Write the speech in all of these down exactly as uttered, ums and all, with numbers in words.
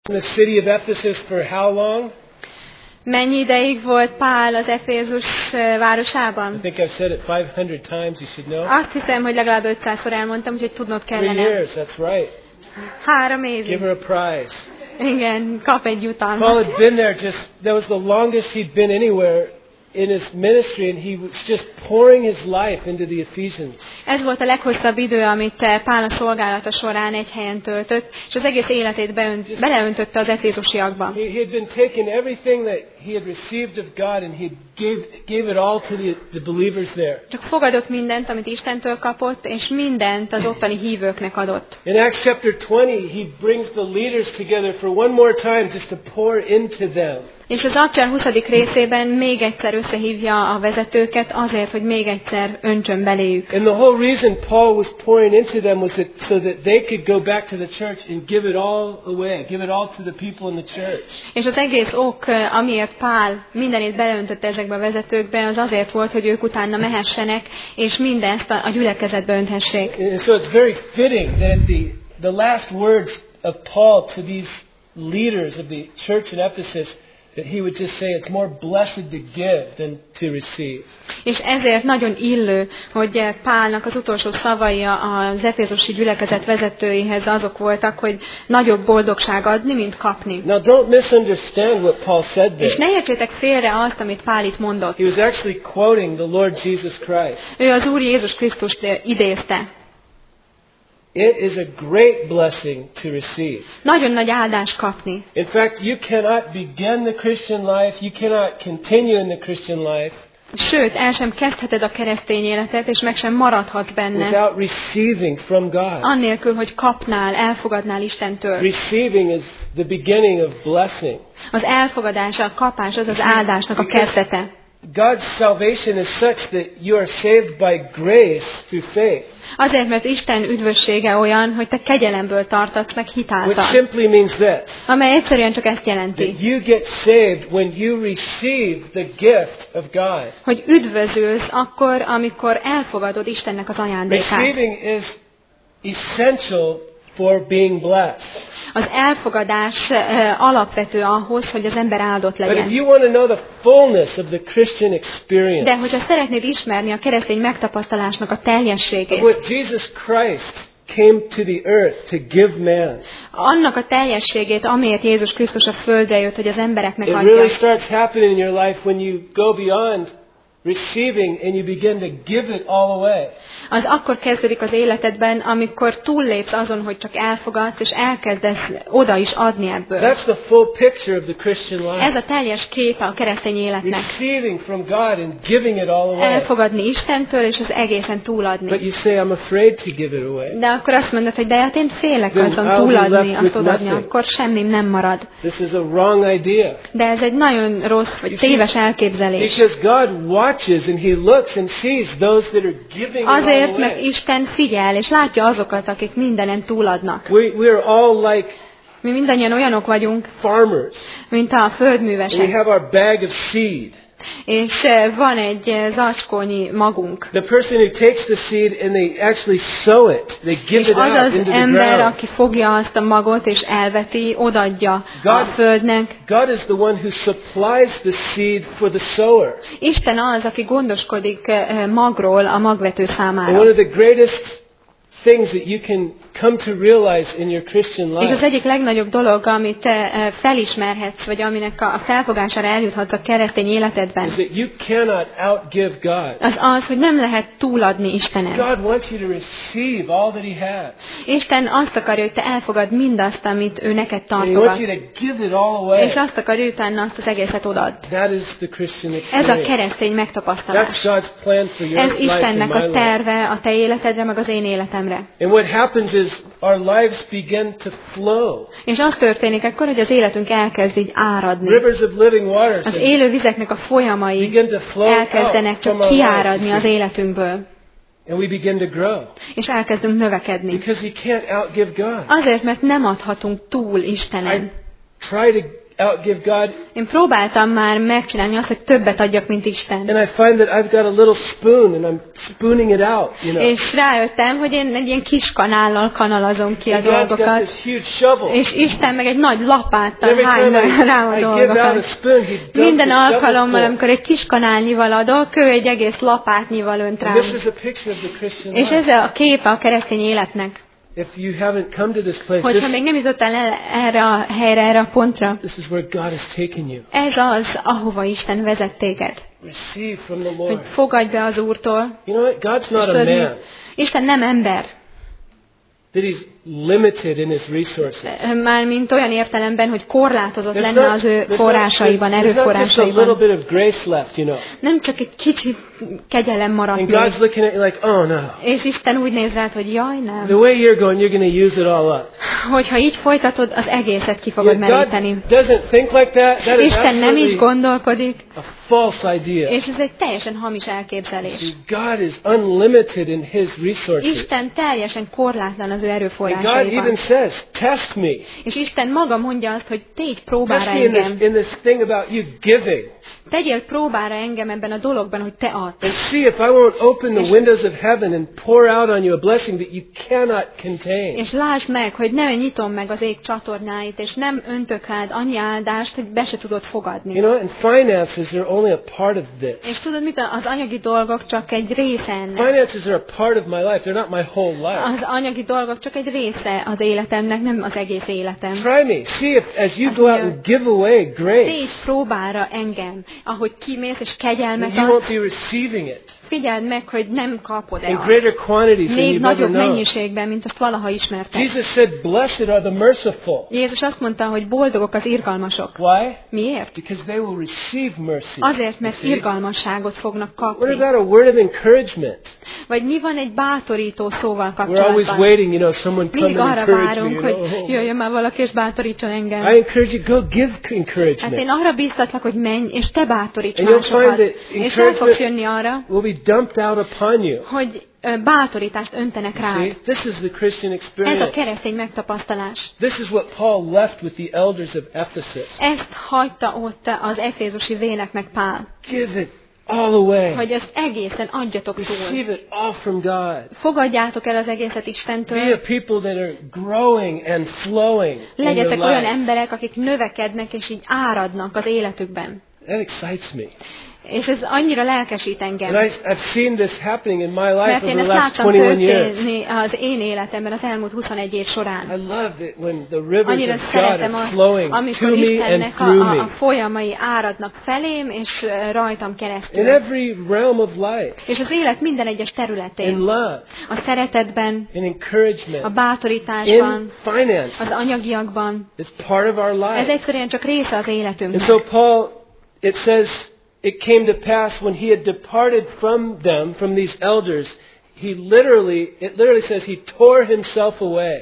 in the city of Ephesus for how long? Mennyi ideig volt Pál az Efézus városában? I think I've said it five hundred times, you should know. Azt hiszem, hogy legalább ötszázszor elmondtam, úgyhogy tudnod Three kellene. years, that's right. Három évig. Give her a prize. Igen, kap egy Paul jutalmat. had been there just, that was the longest he'd been anywhere in his ministry, and he was just pouring his life into the Ephesians. Ez volt a leghosszabb idő, amit Pál a szolgálata során egy helyen töltött, és az egész életét beönt, beleöntötte az efézusiakba. He had been taking everything that he had received of God, and he gave, gave it all to the, the believers there. Csak fogadott mindent, amit Istentől kapott, és mindent az ottani hívőknek adott. In Acts chapter twenty, he brings the leaders together for one more time just to pour into them. És az Akcsár huszadik részében még egyszer összehívja a vezetőket azért, hogy még egyszer öntsön beléjük. And the whole reason Paul was pouring into them was that so that they could go back to the church and give it all away, give it all to the people in the church. És az egész ok, amiért Pál mindenét beleöntötte ezekbe a vezetőkbe, az azért volt, hogy ők utána mehessenek, és mindezt a gyülekezetbe önthessék. And so it's very fitting that the the last words of Paul to these leaders of the church in Ephesus, that he would just say it's more blessed to give than to receive. És ezért nagyon illő, hogy Pálnak az utolsó szavai az efézusi gyülekezet vezetőihez azok voltak, hogy nagyobb boldogság adni, mint kapni. Now don't misunderstand what Paul said there. És ne értsétek félre azt, amit Pál itt mondott. He was actually quoting the Lord Jesus Christ. Ő az Úr Jézus Krisztust idézte. It is a great blessing to receive. Nagyon nagy áldás kapni. In fact, you cannot begin the Christian life, you cannot continue in the Christian life Sőt, el sem kezdheted a keresztény életet, és meg sem maradhatsz benne. without receiving from God. Annélkül, hogy kapnál, elfogadnál Istentől. Receiving is the beginning of blessing. Az elfogadás, a kapás, az az áldásnak a kezdete. God's salvation is such that you are saved by grace through faith. Azért, mert Isten üdvössége olyan, hogy te kegyelemből tartatsz meg Which hitáltal. simply means this. Amely egyszerűen csak ezt jelenti. That you get saved when you receive the gift of God. Hogy üdvözülsz akkor, amikor elfogadod Istennek az ajándékát. Receiving is essential for being blessed. Az elfogadás uh, alapvető ahhoz, hogy az ember áldott But if legyen. you want to know the fullness of the Christian experience, De hogyha szeretnéd ismerni a keresztény megtapasztalásnak a of teljességét, what Jesus Christ came to the earth to give man, annak a teljességét, amiért Jézus Krisztus a földre jött, hogy az embereknek it adja, really starts happening in your life when you go beyond receiving and you begin to give it all away. az akkor kezdődik az életedben, amikor túllépsz azon, hogy csak elfogadsz, és elkezdesz oda is adni ebből. That's the full picture of the Christian life. Ez a teljes képe a keresztény életnek. Receiving from God and giving it all away. Elfogadni Istentől, és az egészen túladni. But you say, I'm afraid to give it away. De akkor azt mondod, hogy de hát én félek Then azon I'll be túladni, left azt with odaadni, nothing. akkor semmim nem marad. This is a wrong idea. De ez egy nagyon rossz, vagy téves elképzelés. Because God watches and He looks and sees those that are giving it all Azért, mert away. Isten figyel, és látja azokat, akik mindenen túladnak. We, we are all like Mi mindannyian olyanok vagyunk, farmers. mint a And we földművesek. have our bag of seed. És eh, van egy eh, zacskónyi magunk. The person who takes the seed and they actually sow it. They give És it az out az into the ember, ground. aki fogja azt a magot és elveti, odadja a God- földnek. God is the one who supplies the seed for the sower. Isten az, aki gondoskodik eh, magról a magvető And one számára. of the greatest things that you can come to realize in your Christian És az life egyik legnagyobb dolog, amit te eh, felismerhetsz, vagy aminek a felfogására eljuthatsz a keresztény is életedben, that you cannot outgive God. az az, hogy nem lehet túladni Istenen. God wants you to receive all that He has. Isten azt akarja, hogy te elfogad mindazt, amit ő neked And He wants you tartogat. to give it all away. És azt akarja, hogy utána azt az egészet odadd. That is the Christian Ez a experience. keresztény That's megtapasztalás. God's plan for your Ez life and Istennek my a life. terve a te életedre, meg az én életemre. And what happens is our lives begin to flow. És az történik akkor, hogy az életünk elkezd így áradni. Rivers of living waters Az élő vizeknek a folyamai begin to flow elkezdenek out from csak our kiáradni lives. az életünkből. And we begin to grow. És elkezdünk növekedni. Because we can't outgive God. Azért, mert nem adhatunk túl I Istenen. try to outgive God. Én próbáltam már megcsinálni azt, hogy többet adjak, mint Isten. And I find that I've got a little spoon and I'm spooning it out, you know. És rájöttem, hogy én egy ilyen kis kanállal kanalazom ki a And God's got dolgokat. this huge shovel. És Isten meg egy nagy lapáttal Every time hányna rám a I, I give out a dolgokat. spoon, he dumps Minden the shovel alkalommal, full. amikor egy kis kanálnyival adok, ő egy egész lapátnyival önt And rám. this is a picture of the Christian És life. ez a képe a keresztény életnek. If you haven't come to this place, Hogyha this, még nem jutottál el erre a helyre, erre a pontra, this is where God has taken you. ez az, ahova Isten vezet téged. Receive from the Hogy Lord. fogadj be az Úrtól. You know what? God's És not a tudod mi? man Isten nem ember. that he's limited in his resources. Mármint olyan értelemben, hogy korlátozott There's lenne not, az ő there's not, forrásaiban, there's not just a little erőforrásaiban. bit of grace left, you know. Nem csak egy kicsit kegyelem maradt And még. God's looking at you like, oh no. És Isten úgy néz rád, hogy jaj, The nem. way you're going, you're going to use it all up. Hogyha így folytatod, az egészet ki fogod Yeah, God meríteni. doesn't think like that. That is Isten nem így absolutely gondolkodik, a false idea. és ez egy teljesen hamis elképzelés. God is unlimited in his resources. Isten teljesen korlátlan az ő And God erőforrásaiban. even says, test me. És Isten maga mondja azt, hogy tégy próbára Test me in this, engem. in this thing about you giving. Tegyél próbára engem ebben a dologban, hogy te adsz. And see if I won't open the windows of heaven and pour out on you a blessing that you cannot contain. És lásd meg, hogy nem nyitom meg az ég csatornáit, és nem öntök rád annyi áldást, hogy be se tudod fogadni. You know, and finances are only a part of this. És tudod mit? Az anyagi dolgok csak egy része ennek. Finances are a part of my life. They're not my whole life. Az anyagi dolgok csak egy része az életemnek, nem az egész életem. Try me. See if as you go out and give away grace, Tégy próbára engem, ahogy kimész és that kegyelmet you won't adsz, be receiving it figyeld meg, hogy nem kapod in el. greater quantities than Még you've ever nagyobb known. mennyiségben, mint azt valaha ismerted. Jesus said, blessed are the merciful. Jézus azt mondta, hogy boldogok az irgalmasok. Why? Miért? Because they will receive mercy. Azért, mert You see? irgalmasságot fognak What kapni. about a word of encouragement? Vagy mi van egy bátorító szóval We're always kapcsolatban? waiting, you know, someone come Mindig and arra encourage várunk, me. You hogy know, oh. jöjjön már valaki és bátorítson engem. I encourage you, go give Hát encouragement. én arra bíztatlak, hogy menj, és te bátoríts And you'll find másokat. that És el fogsz encouragement jönni arra, will be dumped out upon you. hogy ö, bátorítást öntenek See, rád. this is the Christian Ez a experience. keresztény megtapasztalás. This is what Paul left with the elders of Ephesus. Ezt hagyta ott az efézusi véneknek Pál, Give it all away. hogy ezt egészen adjatok túl. Receive it all from God. Fogadjátok el az egészet Be a Istentől. people that are growing and flowing in your Legyetek olyan life. emberek, akik növekednek és így áradnak az életükben. That excites me. És ez annyira lelkesít And engem. I, I've seen this happening in my life Mert over én the ezt last láttam twenty-one years. történni az én életemben az elmúlt huszonegy év I során. love it when the rivers Annyira of God szeretem are azt, flowing to amikor me and Istennek a, through a, a me. folyamai áradnak felém, és ö, rajtam In keresztül. every realm of life. És az élet minden egyes In területén. love. A szeretetben, In a encouragement. bátorításban, In finance. az anyagiakban. It's part of our Ez life. egyszerűen csak része az And életünknek. so Paul, it says, it came to pass when he had departed from them, from these elders, he literally, it literally says he tore himself away.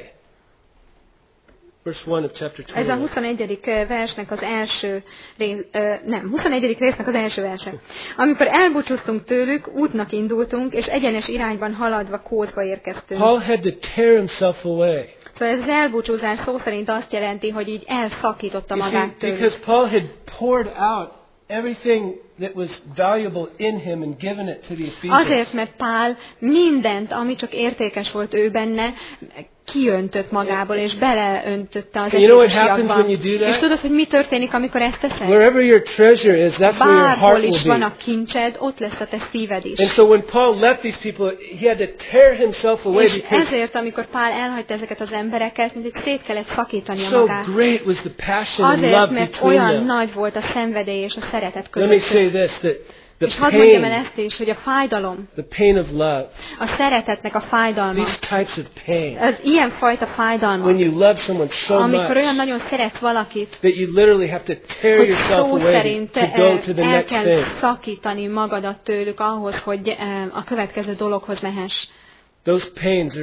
Verse one of chapter Ez a twenty-one. huszonegyedik versnek az első rész, ö, nem, huszonegyedik résznek az első verse. Amikor elbúcsúztunk tőlük, útnak indultunk, és egyenes irányban haladva Kószba érkeztünk. Paul had to tear himself away. Szóval ez az elbúcsúzás szó szerint azt jelenti, hogy így elszakította You see, magát tőlük. because Paul had poured out everything that was valuable in him and given it to the Ephesians. Azért, mert Pál mindent, ami csak értékes volt ő benne, kiöntött magából, és beleöntötte az And you know what happens efézusiakba. when you do that? És tudod, hogy mi történik, amikor ezt teszed? Wherever your treasure is, that's where your heart Bárhol is van will a be. kincsed, ott lesz a te szíved is. And so when Paul left these people, he had to tear himself away És because ezért, amikor Pál elhagyta ezeket az embereket, mint egy szét kellett szakítania so magát. great was the passion and Azért, love mert between olyan them. nagy volt a szenvedély és a szeretet Let me közöttük. say this, that És the hadd mondjam el pain, ezt is, hogy a fájdalom, the pain of love, a szeretetnek a fájdalma, these types of pain, az ilyen fajta fájdalma, when you love someone so amikor olyan much nagyon szeretsz valakit, that you literally have to tear hogy yourself szó away szerint to go to the el next kell thing. szakítani magadat tőlük ahhoz, hogy eh, a következő dologhoz mehess. Those pains are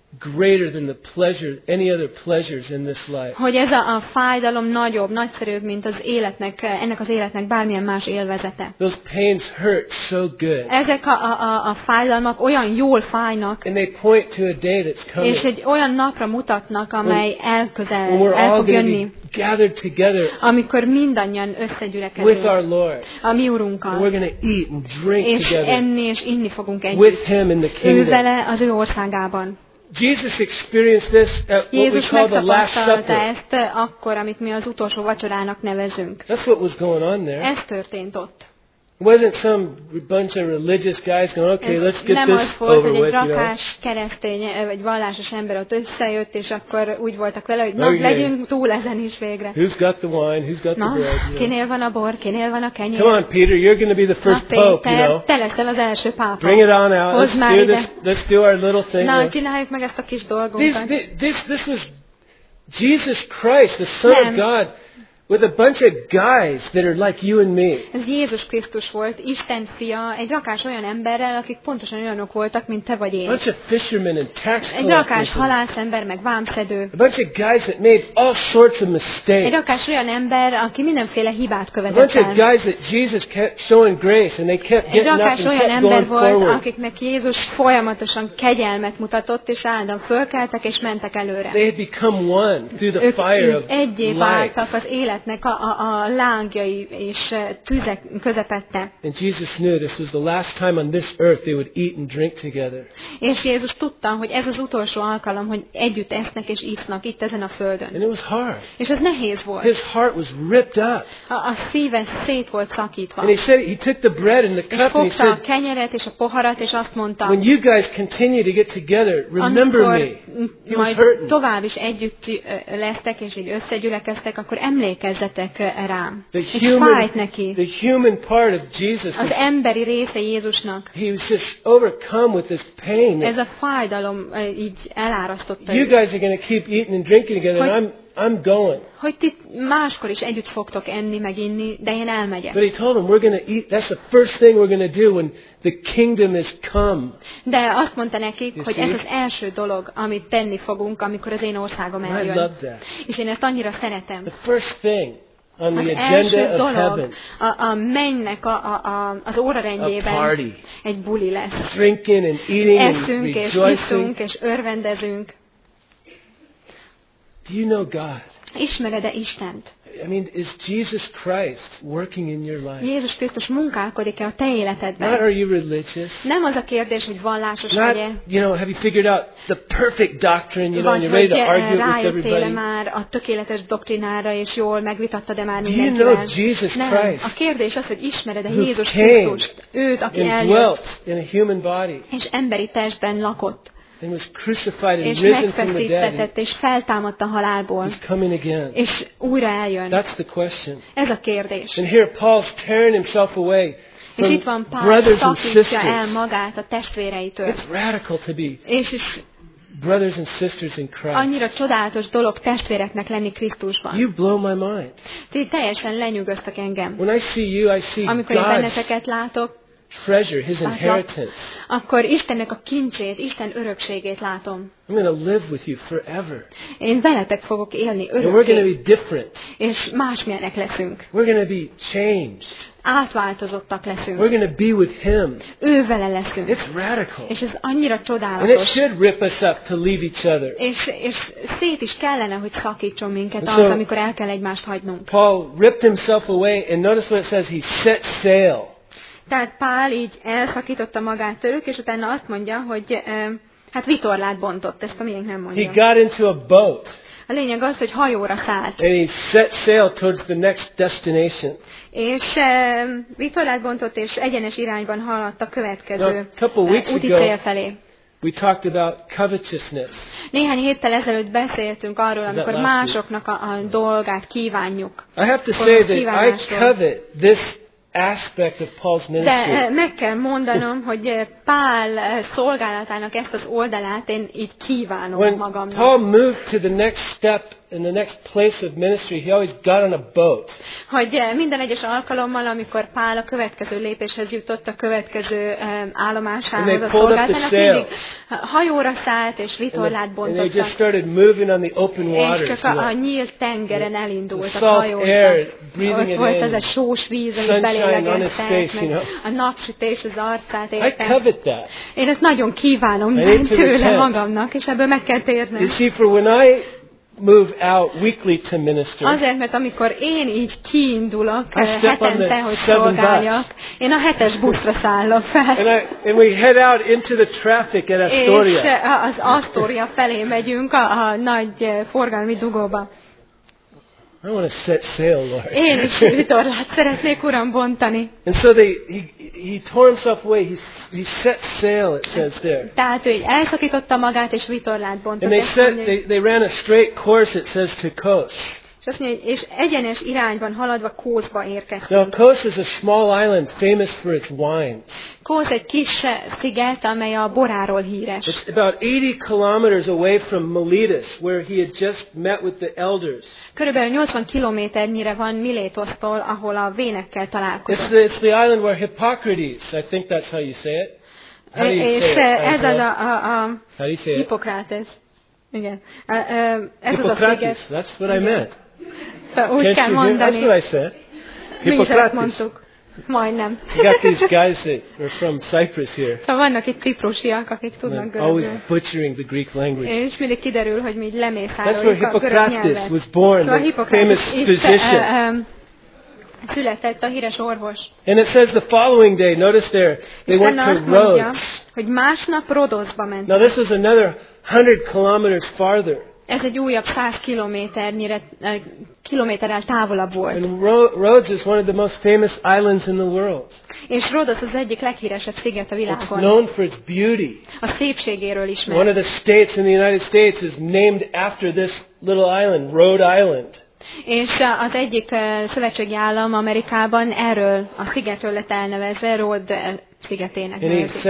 greater than the pleasure, any other pleasures in this life. Hogy ez a, a fájdalom nagyobb, nagyszerűbb, mint az életnek, ennek az életnek bármilyen más élvezete. Those pains hurt so good. Ezek a, a, a fájdalmak olyan jól fájnak, And they point to a day that's coming. és egy olyan napra mutatnak, amely elközel, When we're el all fog going to jönni, be gathered together amikor mindannyian with our összegyülekezünk Lord. a mi And we're Urunkkal, going to eat and drink és together enni és inni fogunk with együtt, Him in the ő kingdom. vele az ő országában. Jesus experienced this at what we Jézus call the Last megtapasztalta Supper. ezt akkor, amit mi az utolsó vacsorának nevezünk. That's what was going on there. Ez történt ott. It wasn't some bunch of religious guys going, okay, Ez let's get nem az this volt, over hogy egy with, you know. rakás keresztény vagy vallásos ember ott összejött, és akkor úgy voltak vele, hogy na, Okay. legyünk túl ezen is végre. Who's got the wine? Who's got the Na, bread? You know. kinél van a bor, kinél van a kenyér? Come on, Peter, you're going to be the Na, first pope, you Péter, know. te leszel az első pápa. Bring it on out. Hozd Let's már do ide. this. Let's do our little thing. Na, you know. csináljuk meg ezt a kis This, dolgunkat. this, this was Jesus Christ, the Son Nem. of God, with a bunch of guys that are like you and me. Ez Jézus Krisztus volt, Isten fia, egy rakás olyan emberrel, akik pontosan olyanok voltak, mint te vagy A én. bunch of fishermen and tax Egy rakás collectors. and halászember, meg vámszedő. A bunch of guys that made all sorts of Egy mistakes. rakás olyan ember, aki mindenféle hibát A követett bunch of el. guys that Jesus kept showing grace and they kept Egy getting up rakás and olyan kept ember going volt, forward. akiknek Jézus folyamatosan kegyelmet mutatott, és állandóan fölkeltek és mentek előre. They had become one through the Ők fire of egyé life. váltak az életnek a, a, a lángjai és eh, tüzek közepette. And Jesus knew this was the last time on this earth they would eat and drink together. És Jézus tudta, hogy ez az utolsó alkalom, hogy együtt esznek és isznak itt ezen a földön. And it was hard. És ez nehéz volt. His heart was ripped up. A, a szíve szét volt szakítva. And he said, he took the bread and the És cup and he fogta a said, kenyeret és a poharat, és azt mondta, when you guys continue to get together, remember amikor me. He was majd hurting. tovább is együtt ö, lesztek, és így összegyülekeztek, akkor emlékezzetek ö, rám. The És human, fájt neki. the human part of Jesus, Az was, emberi része Jézusnak. he was just overcome with this pain. Ez a fájdalom ö, így elárasztotta You őt. guys are going to keep eating and drinking together, and I'm, I'm going. Hogy ti máskor is együtt fogtok enni, meg inni, de én elmegyek. But he told them, we're going to eat. That's the first thing we're going to do when the kingdom is come. De azt mondta nekik, You hogy see? ez az első dolog, amit tenni fogunk, amikor az én országom I eljön. love that. És én ezt annyira szeretem. The first thing on Az the első agenda of dolog heaven, a, a mennynek a, a, a, az a órarendjében party. egy buli lesz. Drinking and eating and Eszünk és rejoicing. iszunk és örvendezünk. Do you know God? Ismered-e Istent? I mean, is Jesus Christ working in your life? Jézus Krisztus munkálkodik-e a te Not életedben? are you religious? Nem az a kérdés, hogy vallásos Not, vagy-e, you know, have you figured out the perfect doctrine, you know, and vagy you're ready hogy to argue eh, it with rájöttél-e everybody? már a tökéletes doktrinára, és jól megvitattad-e már Do you mindenkivel? know Jesus Nem. Christ, A kérdés az, hogy ismered-e who Jézus came Krisztust, őt, aki and eljött, dwelt in a human body és emberi testben lakott, and was crucified and és risen from the dead? megfeszítetett, és feltámadt a halálból, He's coming again. és újra eljön. That's the question. Ez a kérdés. And here Paul's tearing himself away És from itt van Pál, brothers and szakítja el sisters. magát a testvéreitől. It's radical to be És is brothers and sisters in Christ. annyira csodálatos dolog testvéreknek lenni Krisztusban. You blow my mind. Ti teljesen lenyűgöztek engem. When I see you, I see Amikor én God's benneteket látok, treasure, His látlak, inheritance. akkor Istennek a kincsét, Isten örökségét látom. I'm going to live with you forever. Én veletek fogok élni And we're going to örökké, be different. és másmilyenek leszünk. We're going to be changed. Átváltozottak We're leszünk. going to be with Him. Ő vele leszünk. It's radical. És ez annyira And it csodálatos. should rip us up to leave each other. És, és szét is kellene, hogy szakítson minket And so- az, amikor el kell egymást hagynunk. Paul ripped himself away, and notice what it says, he set sail. Tehát Pál így elszakította magát tőlük, és utána azt mondja, hogy eh, hát vitorlát bontott, ezt a miénk nem He mondja. got into a boat, A lényeg az, hogy hajóra szállt. and he set sail towards the next destination. És eh, vitorlát bontott, és egyenes irányban haladt a Now, következő a couple eh, weeks úti ago, cél felé. we talked about covetousness. Néhány héttel ezelőtt beszéltünk arról, that amikor last week? másoknak a, a dolgát kívánjuk. I have to Akkor say a that I kívánásról. covet this aspect of Paul's De ministry. eh, meg kell mondanom, hogy eh, Pál eh, szolgálatának ezt az oldalát én így kívánom When magamnak. Paul moved to the next step in the next place of ministry, he always got on a boat. Hogy minden egyes alkalommal, amikor Pál a következő lépéshez jutott, a következő um, állomásához a szolgálatának, mindig hajóra szállt és vitorlát bontottak. And they just started moving on the open waters. És csak a, a nyílt tengeren elindultak, hajóztak. Ott volt ez a sós víz, amit belélegeztek, meg a napsütés az arcát érte. Én ezt nagyon kívánom tőle magamnak, és ebből meg kell térnem. You see, for when I move out weekly to minister, azért, mert amikor én így kiindulok hetente, hogy szolgáljak, én a hetes buszra szállok fel. And, I, and we head out into the traffic at Astoria. És az Astoria felé megyünk, a, a nagy forgalmi dugóba. I want to set sail, Lord. Én is vitorlát szeretnék, Uram, bontani. And so they, he, he tore himself away. He, he set sail, it says there. Tehát ő elszakította magát, és vitorlát bontott. And they, set, they, they ran a straight course, it says, to Kos. És azt mondja, és egyenes irányban haladva Kószba érkeztünk. Now, Kos is a small island famous for its wines. Kósz egy kis sziget, amely a boráról híres. It's about eighty kilometers away from Miletus, where he had just met with the elders. Körülbelül nyolcvan kilométernyire van Milétosztól, ahol a vénekkel találkozott. It's the, it's the island where Hippocrates, I think that's how you say it. How do you és say it? ez az a, a, a How do you say it? Hippokrates. Igen. Ez Hippocrates, az a that's what I meant. Szóval úgy kell mondani. That's what I said. Hippocrates. Majdnem. You got these guys that are from Cyprus here. Szóval vannak itt ciprusiak, akik tudnak görögül. Always butchering the Greek language. És mindig kiderül, hogy mi így That's lemészároljuk where a görög Hippocrates nyelvet. was born, Szóval the famous physician. Uh, um, született a híres orvos. And it says the following day, notice there, they went to Rhodes. Hogy másnap Rodoszba mentek. Now this was another hundred kilometers farther. Ez egy újabb száz kilométernyire, kilométerrel távolabb volt. And Rhodes is one of the most famous islands in the world. És Rhodos az egyik leghíresebb sziget a világon. It's known for its beauty. A szépségéről ismert. One of the states in the United States is named after this little island, Rhode Island. És az egyik szövetségi állam Amerikában erről a szigetről lett elnevezve, Rhode szigetének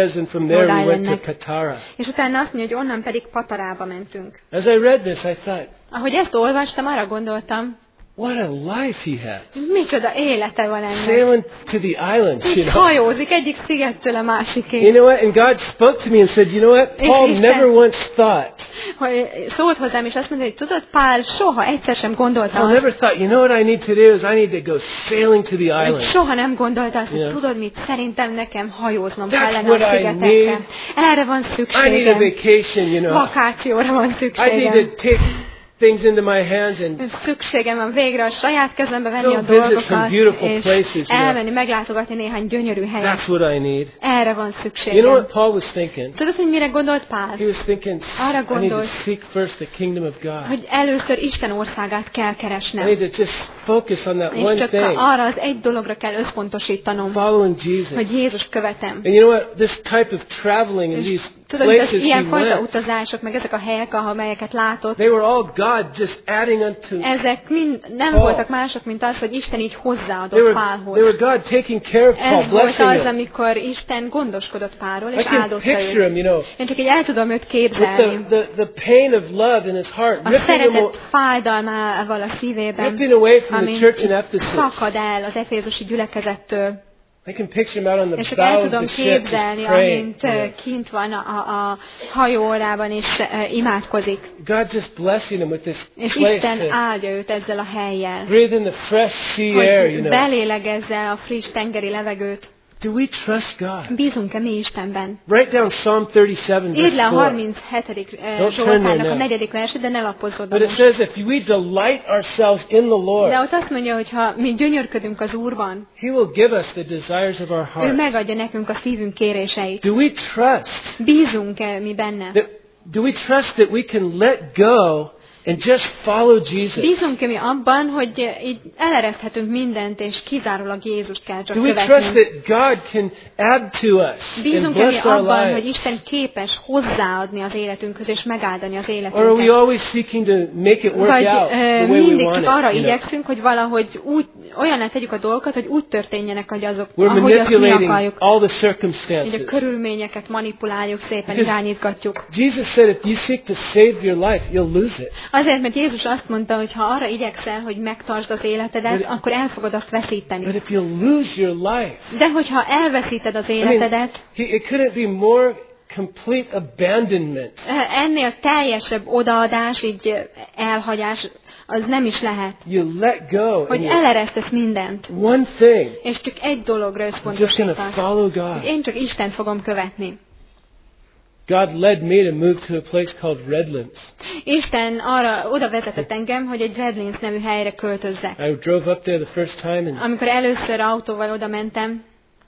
nevezik. És utána azt mondja, hogy onnan pedig Patarába mentünk. As I read this, I thought, ahogy ezt olvastam, arra gondoltam, what a life he had. Micsoda élete van ennek. Sailing to the islands, you know. Hajózik egyik szigettől a másikig. You know what? And God spoke to me and said, you know what? Paul never once thought. Hogy szólt hozzám, és azt mondta, hogy tudod, Pál soha egyszer sem gondolta. Paul never thought, you know what I need to do is I need to go sailing to the islands. Soha nem gondolta azt, hogy tudod mit, szerintem nekem hajóznom kellene a szigeteken. Erre van szükségem. I need a vacation, you know. Vakációra van szükségem. I need to take things into my hands and szükségem van végre a saját kezembe venni a dolgokat, és elmenni, meglátogatni néhány gyönyörű helyet. That's what I need. Erre van szükségem. You know what Paul was thinking? Tudod, hogy mire gondolt Pál? He was thinking, arra gondolt, I need to seek first the kingdom of God. Hogy először Isten országát kell keresnem. I need to just focus on that one és csak thing. arra az egy dologra kell összpontosítanom, following Jesus. Hogy Jézus követem. And you know what? This type of traveling in these tudod, places az ilyen he fajta went, utazások, meg ezek a helyek, amelyeket látott, they were all God just adding unto. Ezek mind nem Paul. voltak mások, mint az, hogy Isten így hozzáadott they were, Pálhoz. They were God taking care of Paul, Ez volt blessing az, him. amikor Isten gondoskodott Pálról, és I can áldotta picture him, őt. you know, Én csak így el tudom őt with képzelni. the, the, the pain of love in his heart, A ripping him, szeretet fájdalmával a szívében, ripping away from the ami church in Ephesus. szakad el az efézusi gyülekezettől. I can picture him out on És the csak el bow of tudom the ship, képzelni, just praying. amint uh, kint van a, a, a hajóórában, és uh, imádkozik. God just blessing him with this És place Isten to áldja őt ezzel a hellyel, breathe in the fresh sea air, you hogy know. belélegezze a friss tengeri levegőt. Do we trust God? Bízunk-e mi Istenben? Write down Psalm thirty-seven, Írd le verse a four. harminchetedik Don't Zsoltárnak turn a there negyedik verset, de ne lapozzod But it most. says if we delight ourselves in the Lord, De ott azt mondja, hogy ha mi gyönyörködünk az Úrban, He will give us the desires of our ő heart. megadja nekünk a szívünk kéréseit. Do we trust? Bízunk-e mi benne? That, do we trust that we can let go and just follow Jesus? Bízunk-e mi abban, hogy így elereszthetünk mindent, és kizárólag Jézust kell csak Do we trust követnünk? that God can add to us and Bízunk-e mi bless our abban, hogy lives? Isten képes hozzáadni az életünkhöz, és megáldani az Or are we életünket? always seeking to make it work Vagy out ö, the way we mindig want csak it? arra you know? igyekszünk, hogy valahogy úgy, olyanná tegyük a dolgokat, hogy úgy történjenek, hogy azok, We're ahogy azt mi manipulating akarjuk. all the Hogy a circumstances. körülményeket manipuláljuk, szépen Because irányítgatjuk. Jesus said if you seek to save your life, you'll lose it. Azért, mert Jézus azt mondta, hogy ha arra igyekszel, hogy megtartsd az életedet, but, akkor el fogod azt veszíteni. But if you lose your life, de hogyha elveszíted az életedet, I mean, it couldn't be more complete abandonment. Ennél teljesebb odaadás, így elhagyás, az nem is lehet. You let go. Hogy eleresztesz mindent. One thing. És csak egy dologra összpontosítasz. Én csak Istent fogom követni. God led me to move to a place called Redlands. Isten arra oda vezetett engem, hogy egy Redlands nevű helyre költözzek. I drove up there the first time and amikor először autóval oda mentem,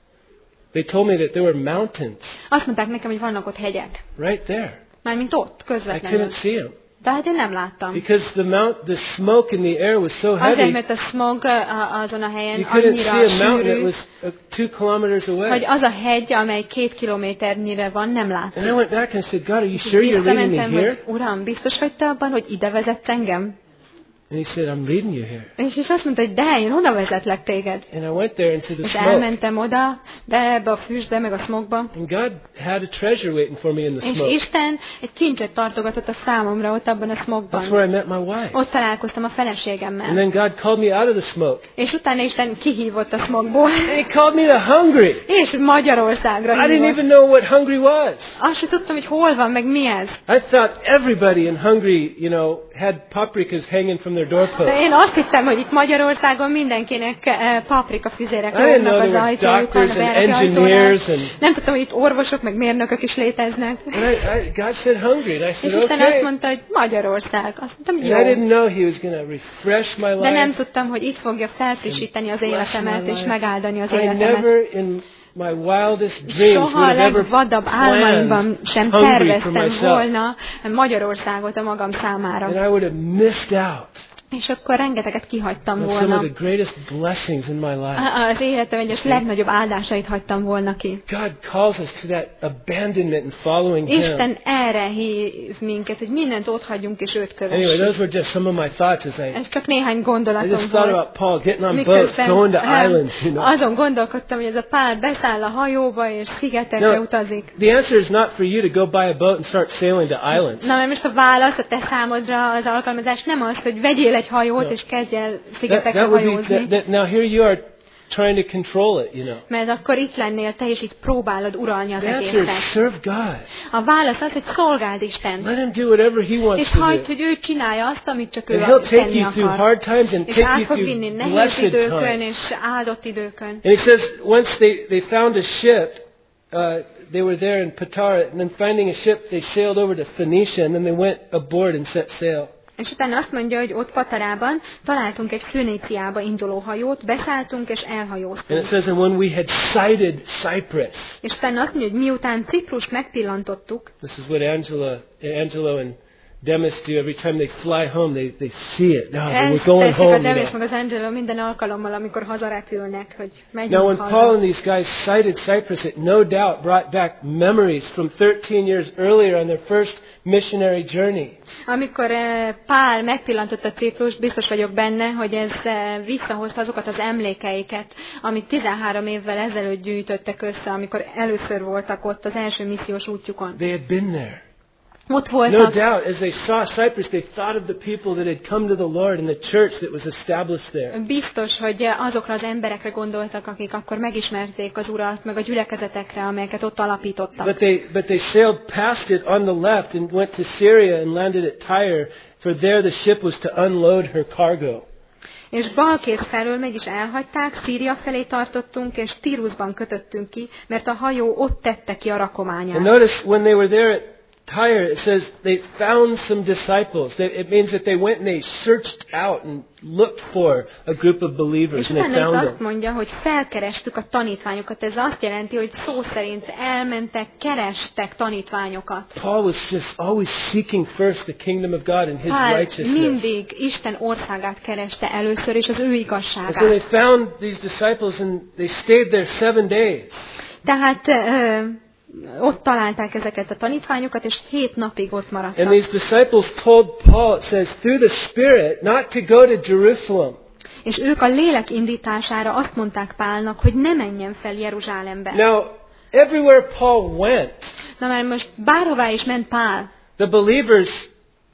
they told me that there were mountains. Azt mondták nekem, hogy vannak ott hegyek. Right there. Mármint ott, közvetlenül. I couldn't see them. De hát én nem láttam. Because the mount, the smoke in the air was so heavy. Azért, mert a smog azon a helyen you couldn't annyira see a mountain that sűrű, was uh, two kilometers away. hogy az a hegy, amely két kilométernyire van, nem látszik. And I went back and said, God, are you sure you're leading me here? Hogy, Uram, biztos vagy te abban, hogy ide vezetsz engem? And he said, I'm leading you here. És, és azt mondta, hogy de, én oda vezetlek téged. And I went there into the és smoke. elmentem oda, be ebbe a füstbe, meg a smogba. And God had a treasure waiting for me in the smoke. És Isten egy kincset tartogatott a számomra ott abban a smogban. That's where I met my wife. Ott találkoztam a feleségemmel. And then God called me out of the smoke. És utána Isten kihívott a smogból. And he called me to Hungary. És Magyarországra hívott. I didn't even know what Hungary was. Azt sem tudtam, hogy hol van, meg mi ez. I thought everybody in Hungary, you know, had paprikas hanging from their doorposts. Azt hittem, hogy itt Magyarországon mindenkinek uh, paprika füzérek lógnak az ajtójukon, a berki ajtónál. Nem tudtam, hogy itt orvosok, meg mérnökök is léteznek. I, I, God said Hungary, and I said, és Isten okay. azt mondta, hogy Magyarország. Azt mondtam, jó. And I didn't know he was going to refresh my life. De nem tudtam, hogy itt fogja felfrissíteni az életemet, és megáldani az I életemet. never in my wildest dreams Soha a legvadabb álmaimban sem terveztem volna Magyarországot a magam számára. And I would have missed out. És akkor rengeteget kihagytam volna. Some of the greatest blessings in my life. Az életem egyes legnagyobb áldásait hagytam volna ki. God calls us to that abandonment and following Him. Isten erre hív minket, hogy mindent ott hagyjunk és őt kövessük. Anyway, those were just some of my thoughts as I. Ez csak néhány gondolatom I just thought volt. about Paul getting on boats, going to islands, you know. Azon gondolkodtam, hogy ez a Pál beszáll a hajóba és szigetekre utazik. The answer is not for you to go buy a boat and start sailing to islands. Na, mert most a válasz a te számodra az alkalmazás nem az, hogy vegyél egy hajót, no. és kezdj el szigetekre that, that hajózni. Be, that, now here you are trying to control it, you know. Mert akkor itt lennél te, és itt próbálod uralni az egészet. Serve God. A válasz az, hogy szolgáld Istent. Let him do whatever he wants és to do. hagyd, hogy ő csinálja azt, amit csak ő and tenni akar. Hard times and és take át you fog through vinni nehéz időkön times. és áldott időkön. And he says once they, they found a ship, uh, they were there in Patara, and then finding a ship, they sailed over to Phoenicia, and then they went aboard and set sail. És utána azt mondja, hogy ott Patarában találtunk egy Föníciába induló hajót, beszálltunk és elhajóztunk. And it says, and when we had sighted Cyprus. És utána azt mondja, hogy miután Ciprust megpillantottuk. This is what Angela, Angelo and Demis do every time they fly home. They they see it. Now we're going home. A Demis meg az Angelo minden alkalommal, amikor hazarepülnek, hogy megyünk Now when haza. Paul and these guys sighted Cyprus, it no doubt brought back memories from thirteen years earlier on their first missionary journey. Amikor uh, Pál megpillantotta Ciprust, biztos vagyok benne, hogy ez uh, visszahozta azokat az emlékeiket, amit tizenhárom évvel ezelőtt gyűjtöttek össze, amikor először voltak ott az első missziós útjukon. They had been there. Ott voltak. No doubt, as they saw Cyprus, they thought of the people that had come to the Lord and the church that was established there. Biztos, hogy azokra az emberekre gondoltak, akik akkor megismerték az Urat, meg a gyülekezetekre, amelyeket ott alapítottak. But they, but they sailed past it on the left and went to Syria and landed at Tyre, for there the ship was to unload her cargo. És balkész felől mégis elhagyták, Szíria felé tartottunk, és Tírusban kötöttünk ki, mert a hajó ott tette ki a rakományát. And notice when they were there at Tyre, it says they found some disciples. It means that they went and they searched out and looked for a group of believers, and they found them. Azt mondja, hogy felkerestük a tanítványokat. Ez azt jelenti, hogy szó szerint elmentek, kerestek tanítványokat. Paul was just always seeking first the kingdom of God and His Pál righteousness. mindig Isten országát kereste először, és az ő igazságát. And so they found these disciples and they stayed there seven days. Tehát uh, ott találták ezeket a tanítványokat, és hét napig ott maradtak. And these disciples told Paul, it says, through the Spirit, not to go to Jerusalem. És ők a lélek indítására azt mondták Pálnak, hogy ne menjen fel Jeruzsálembe. Now, everywhere Paul went, Na már most bárhová is ment Pál, the believers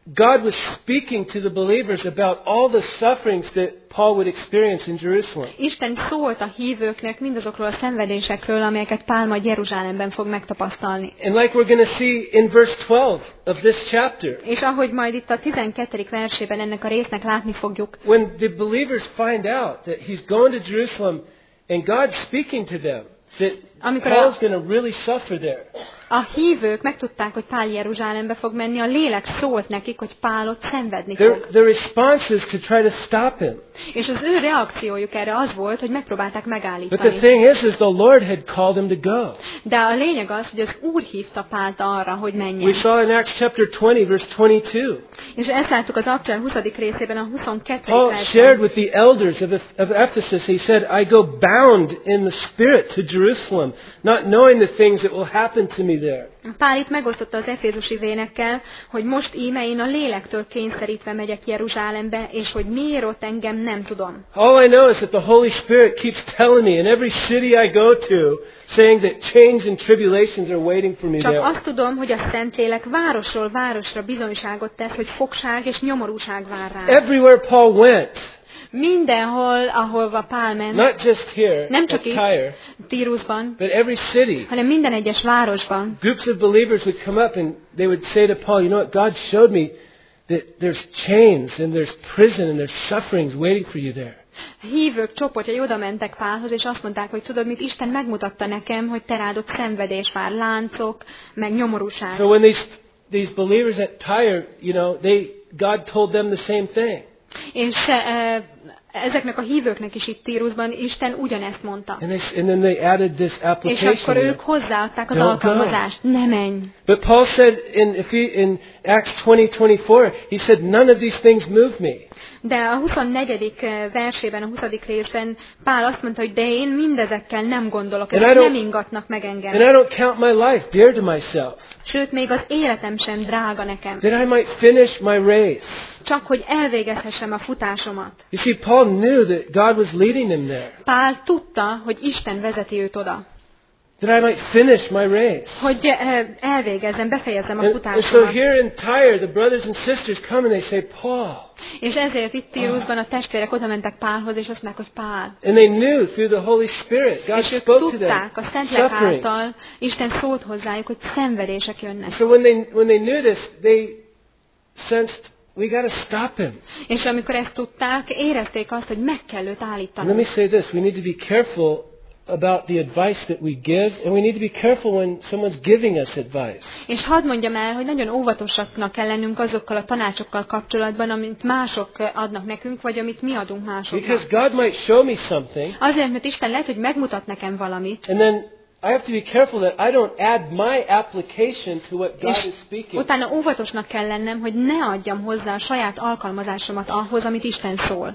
God was speaking to the believers about all the sufferings that Paul would experience in Jerusalem. Isten szólt a hívőknek mindazokról a szenvedésekről, amelyeket Pál majd Jeruzsálemben fog megtapasztalni. And like we're going to see in verse twelve of this chapter. És ahogy majd itt a tizenkettedik versében ennek a résznek látni fogjuk. When the believers find out that he's going to Jerusalem and God's speaking to them, that Paul's going to really suffer there. A hívők megtudták, hogy Pál Jeruzsálembe fog menni, a lélek szólt nekik, hogy Pál ott szenvedni their, fog. Their response is to try to stop him. És az ő reakciójuk erre az volt, hogy megpróbálták megállítani. But the thing is, is the Lord had called him to go. De a lényeg az, hogy az Úr hívta Pált arra, hogy menjen. We saw in Acts chapter twenty, verse twenty-two. És ezt láttuk az Acts huszadik részében, a huszonkettedik Paul versben. shared with the elders of, of Ephesus. He said, I go bound in the Spirit to Jerusalem, not knowing the things that will happen to me there. Pál itt megosztotta az efézusi vénekkel, hogy most íme én a lélektől kényszerítve megyek Jeruzsálembe, és hogy miért ott engem nem tudom. All I know is that the Holy Spirit keeps telling me in every city I go to, saying that change and tribulations are waiting for me Csak there. azt tudom, hogy a Szentlélek városról városra bizonyságot tesz, hogy fogság és nyomorúság vár rá. Everywhere Paul went. Mindenhol, ahova Pál ment, Not just here, nem csak at itt, Tyre, Tírusban, but every city. hanem minden egyes városban. Groups of believers would come up and they would say to Paul, you know what, God showed me that there's chains and there's prison and there's sufferings waiting for you there. Hívők csoportjai oda mentek Pálhoz, és azt mondták, hogy tudod mit, Isten megmutatta nekem, hogy te rád ott szenvedés vár, láncok, meg nyomorúság. So when these these believers at Tyre, you know, they God told them the same thing. És uh, ezeknek a hívőknek is itt Tírusban Isten ugyanezt mondta. And, they, and then they added this application. És akkor ők hozzáadták az alkalmazást. Ne menj. But Paul said in, in Acts twenty twenty-four, he said, none of these things move me. De a huszonnegyedik versében, a huszadik részben Pál azt mondta, hogy de én mindezekkel nem gondolok, ezek nem ingatnak meg engem. And I don't count my life dear to myself. Sőt, még az életem sem drága nekem. That I might finish my race. Csak hogy elvégezhessem a futásomat. You see, Paul knew that God was leading him there. Pál tudta, hogy Isten vezeti őt oda. That I might finish my race. Hogy elvégezzem, befejezzem a and, futásomat. and so here in Tyre, the brothers and sisters come and they say, Paul. És ezért itt Tírusban a testvérek oda mentek Pálhoz, és azt mondták, hogy Pál. And they knew through the Holy Spirit, God és ők spoke to them. tudták, a Szentlélek által Isten szólt hozzájuk, hogy szenvedések jönnek. So when they when they knew this, they sensed we got to stop him. És amikor ezt tudták, érezték azt, hogy meg kell őt állítani. Let me say this: we need to be careful about the advice that we give, and we need to be careful when someone's giving us advice. És hadd mondjam el, hogy nagyon óvatosaknak kell lennünk azokkal a tanácsokkal kapcsolatban, amit mások adnak nekünk, vagy amit mi adunk másoknak. Because God might show me something. Azért, mert Isten lehet, hogy megmutat nekem valamit. And then I have to be careful that I don't add my application to what God és is speaking. utána óvatosnak kell lennem, hogy ne adjam hozzá a saját alkalmazásomat ahhoz, amit Isten szól.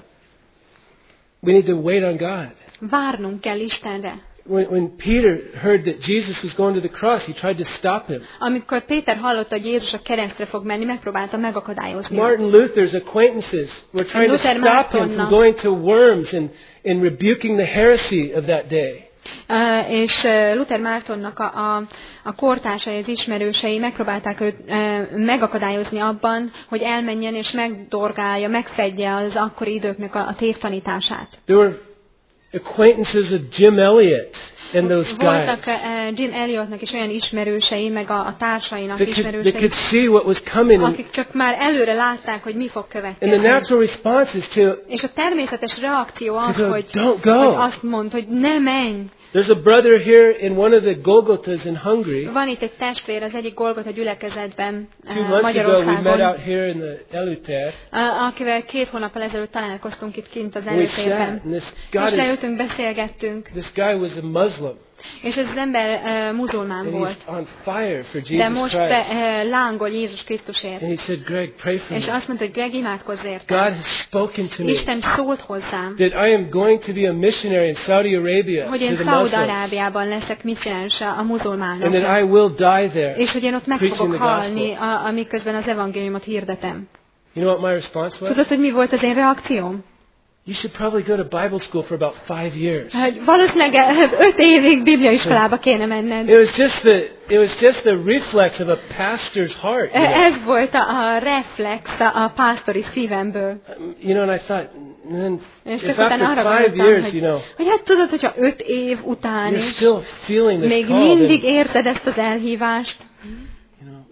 We need to wait on God. Várnunk kell Istenre. When, when Peter heard that Jesus was going to the cross, he tried to stop him. Amikor Péter hallotta, hogy Jézus a keresztre fog menni, megpróbálta megakadályozni. Martin Luther's acquaintances were trying to stop him from going to Worms and, and rebuking the heresy of that day. Uh, és uh, Luther Mártonnak a, a, a kortársai, az ismerősei megpróbálták őt uh, megakadályozni abban, hogy elmenjen és megdorgálja, megfedje az akkori időknek a, a tévtanítását. There were acquaintances of Jim Elliot and those guys. Voltak uh, Jim Elliotnak is olyan ismerősei, meg a, a társainak they ismerősei, could, they could see what was coming. akik csak már előre látták, hogy mi fog következni. And the natural response is to, és a természetes reakció az, go, hogy, don't go. hogy azt mond, hogy ne menj. There's a brother here in one of the Golgothas in Hungary. Van itt egy testvér az egyik Golgotha gyülekezetben Two months Magyarországon. ago we met out here in the Előtér. Akivel két hónappal ezelőtt találkoztunk itt kint az Előtérben. És leültünk, beszélgettünk. This guy was a Muslim. És ez az ember uh, muzulmán volt. On fire for Jesus de most be, uh, lángol Jézus Krisztusért. And he said, Greg, pray for és me. azt mondta, hogy Greg, imádkozz érte. God has spoken to me. Isten szólt hozzám. That I am going to be a missionary in Saudi Arabia hogy én Szaúd-Arábiában leszek misszionáris a muzulmánoknak. And that I will die there. És hogy én ott meg fogok halni, amiközben az evangéliumot hirdetem. You know what my response was? Tudod, hogy mi volt az én reakcióm? You should probably go to Bible school for about five years. Hát valószínűleg öt évig bibliaiskolába kéne menned. It was just the it was just the reflex of a pastor's heart. You know? Ez volt a, a reflex a, a pásztori szívemből. You know, and I thought, then és if after five years, hogy, you know, hogy hát tudod, hogyha öt év után you're still feeling this még call, mindig then, érzed ezt az elhívást, you know,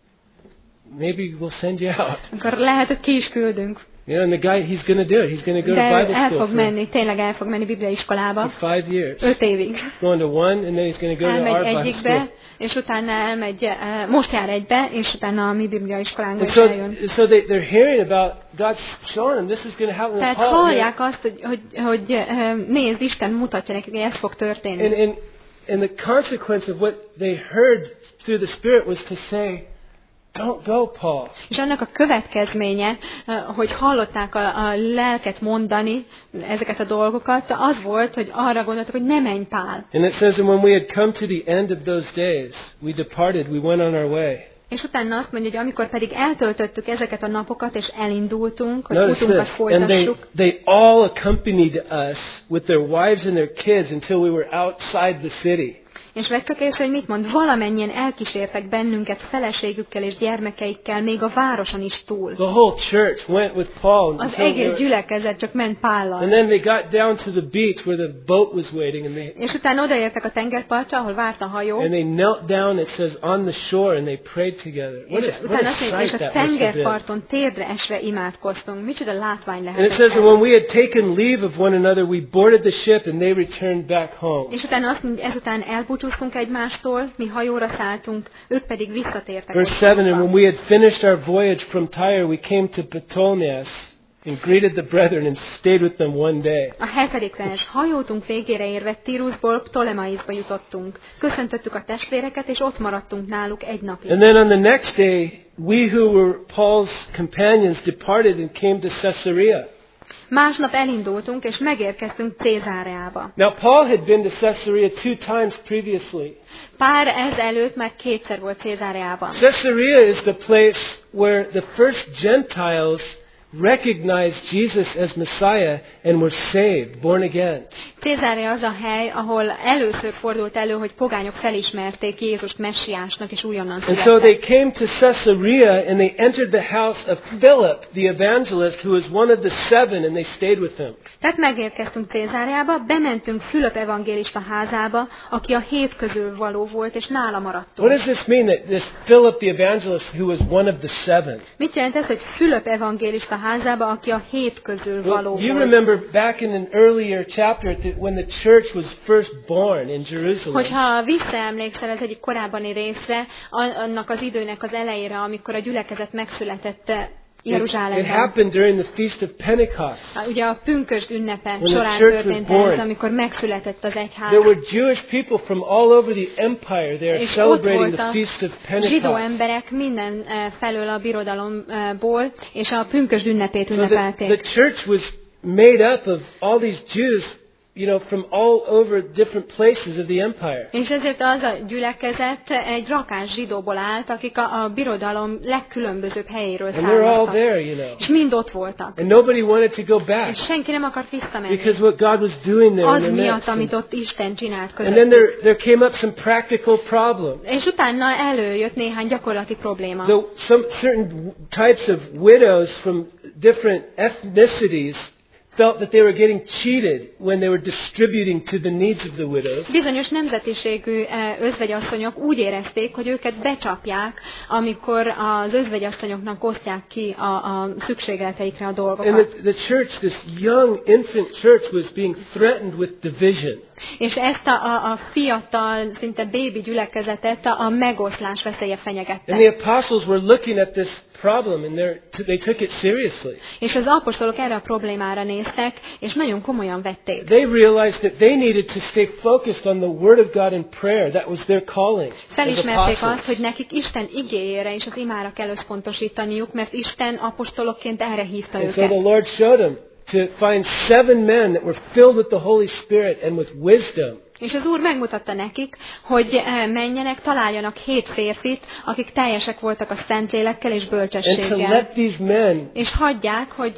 maybe we'll send you out. Akkor lehet, hogy ki is küldünk. You know, and the guy, he's going to do it. He's going to go De to Bible el school fog menni, tényleg el fog menni bibliaiskolába. for five years. Öt évig. He's going to one, and then he's going to go elmegy to our Bible egyikbe, school. és utána elmegy, most jár egybe, és utána a mi bibliaiskolánkba is so, eljön. so they, they're hearing about God's showing them this is going to happen. Tehát Paul, hallják azt, hogy, hogy, hogy nézd, Isten mutatja nekik, hogy ez fog történni. And, and, and the consequence of what they heard through the Spirit was to say, don't go, Paul. És annak a következménye, hogy hallották a, a lelket mondani ezeket a dolgokat, az volt, hogy arra gondoltak, hogy ne menj, Pál. And it says that when we had come to the end of those days, we departed, we went on our way. És utána azt mondja, hogy amikor pedig eltöltöttük ezeket a napokat, és elindultunk, hogy Notice utunkat this, and they, folytassuk. they all accompanied us with their wives and their kids until we were outside the city. És vedd csak észre, hogy mit mond, valamennyien elkísértek bennünket feleségükkel és gyermekeikkel, még a városon is túl. The whole church went with Paul. Az egész gyülekezet csak ment Pállal. And then they got down to the beach where the boat was waiting. And they, és utána odaértek a tengerpartra, ahol várt a hajó. And they knelt down, it says, on the shore, and they prayed together. What És a, utána what a azt mondja, és sight a that must have been. tengerparton térdre esve imádkoztunk. Micsoda látvány lehet. And it says that when we had taken leave of one another, we boarded the ship and they returned back home. És utána azt mondja, ezután elbúcsúztunk egymástól, mi hajóra szálltunk, ők pedig visszatértek. Verse seven, and when we had finished our voyage from Tyre, we came to Ptolemais and greeted the brethren and stayed with them one day. A hetedik vers. Hajótunk végére érve Tírusból Ptolemaisba jutottunk. Köszöntöttük a testvéreket, és ott maradtunk náluk egy napig. And then on the next day, we who were Paul's companions departed and came to Caesarea. Másnap elindultunk, és megérkeztünk Cézáreába. Now Paul had been to Caesarea two times previously. Pár ez előtt már kétszer volt Cézáreában. Caesarea is the place where the first Gentiles recognized Jesus as Messiah and were saved, born again. Cézárea az a hely, ahol először fordult elő, hogy pogányok felismerték Jézust messiásnak, és újonnan And születtek. so they came to Caesarea and they entered the house of Philip, the evangelist, who was one of the seven, and they stayed with him. Tehát megérkeztünk Cézáreába, bementünk Fülöp evangélista házába, aki a hét közül való volt, és nála maradtunk. What does this mean, that this Philip the evangelist, who was one of the seven? Mit jelent ez, hogy Fülöp evangélista házába, aki a hét közül való Well, you volt? remember back in an earlier chapter that when the church was first born in Jerusalem. Hogyha visszaemlékszel az egyik korábbani részre, annak az időnek az elejére, amikor a gyülekezet megszületett Jeruzsálemben. It happened during the Feast of Pentecost. Ugye a pünkösd ünnepe When során the church történt was born. ez, amikor megszületett az egyház. There were Jewish people from all over the empire. They are És ott celebrating the voltak Feast of zsidó Pentecost. emberek minden eh, felől a birodalomból, és a pünkösd ünnepét So the, ünnepelték. the church was made up of all these Jews, you know, from all over different places of the empire. És ezért az a gyülekezet egy rakás zsidóból állt, akik a, a birodalom legkülönbözőbb helyéről And they're all származtak. there, you know. És mind ott voltak. And nobody wanted to go És back senki nem akart visszamenni. because what God was doing there in Az their miatt, midst. amit And, ott Isten csinált and then there, közöttük. there came up some practical problems. És utána előjött néhány gyakorlati probléma. Though some certain types of widows from different ethnicities felt that they were getting cheated when they were distributing to the needs of the widows. Bizonyos nemzetiségű özvegyasszonyok úgy érezték, hogy őket becsapják, amikor az özvegyasszonyoknak osztják ki a, a szükségleteikre a dolgokat. And the, the church, this young infant church, was being threatened with division. És ezt a, a, a fiatal, szinte bébi gyülekezetet a, a megoszlás veszélye And fenyegette. the apostles were looking at this problem and they took it seriously. És az apostolok erre a problémára néztek, és nagyon komolyan vették. They realized that they needed to stay focused on the Word of God and prayer. That was their calling as Felismerték apostles. azt, hogy nekik Isten igéjére és az imára kell összpontosítaniuk, mert Isten apostolokként erre hívta And so the őket. Lord showed them to find seven men that were filled with the Holy Spirit and with wisdom. És az Úr megmutatta nekik, hogy menjenek, találjanak hét férfit, akik teljesek voltak a Szentlélekkel és And to bölcsességgel. let these men És hagyják, hogy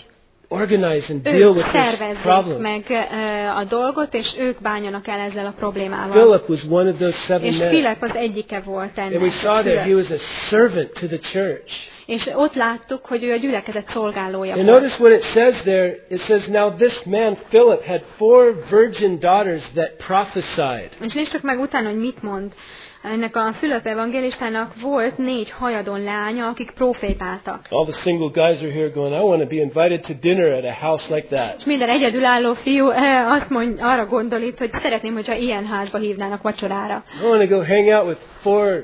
organize and deal with this problem. meg uh, a dolgot, és ők bánjanak el ezzel a problémával. Philip was one of those seven és men. Philip az egyike volt ennek. And we saw that he was a servant to the church. És ott láttuk, hogy ő a gyülekezet szolgálója and volt. Notice what it says there. It says, now this man Philip had four virgin daughters that prophesied. És nézd csak meg utána, hogy mit mond. Ennek a Fülöp evangélistának volt négy hajadon lánya, akik profétáltak. All the single guys are here going, I want to be invited to dinner at a house like that. És minden egyedülálló fiú azt mond, arra gondol itt, hogy szeretném, hogyha ilyen házba hívnának vacsorára. I want to go hang out with four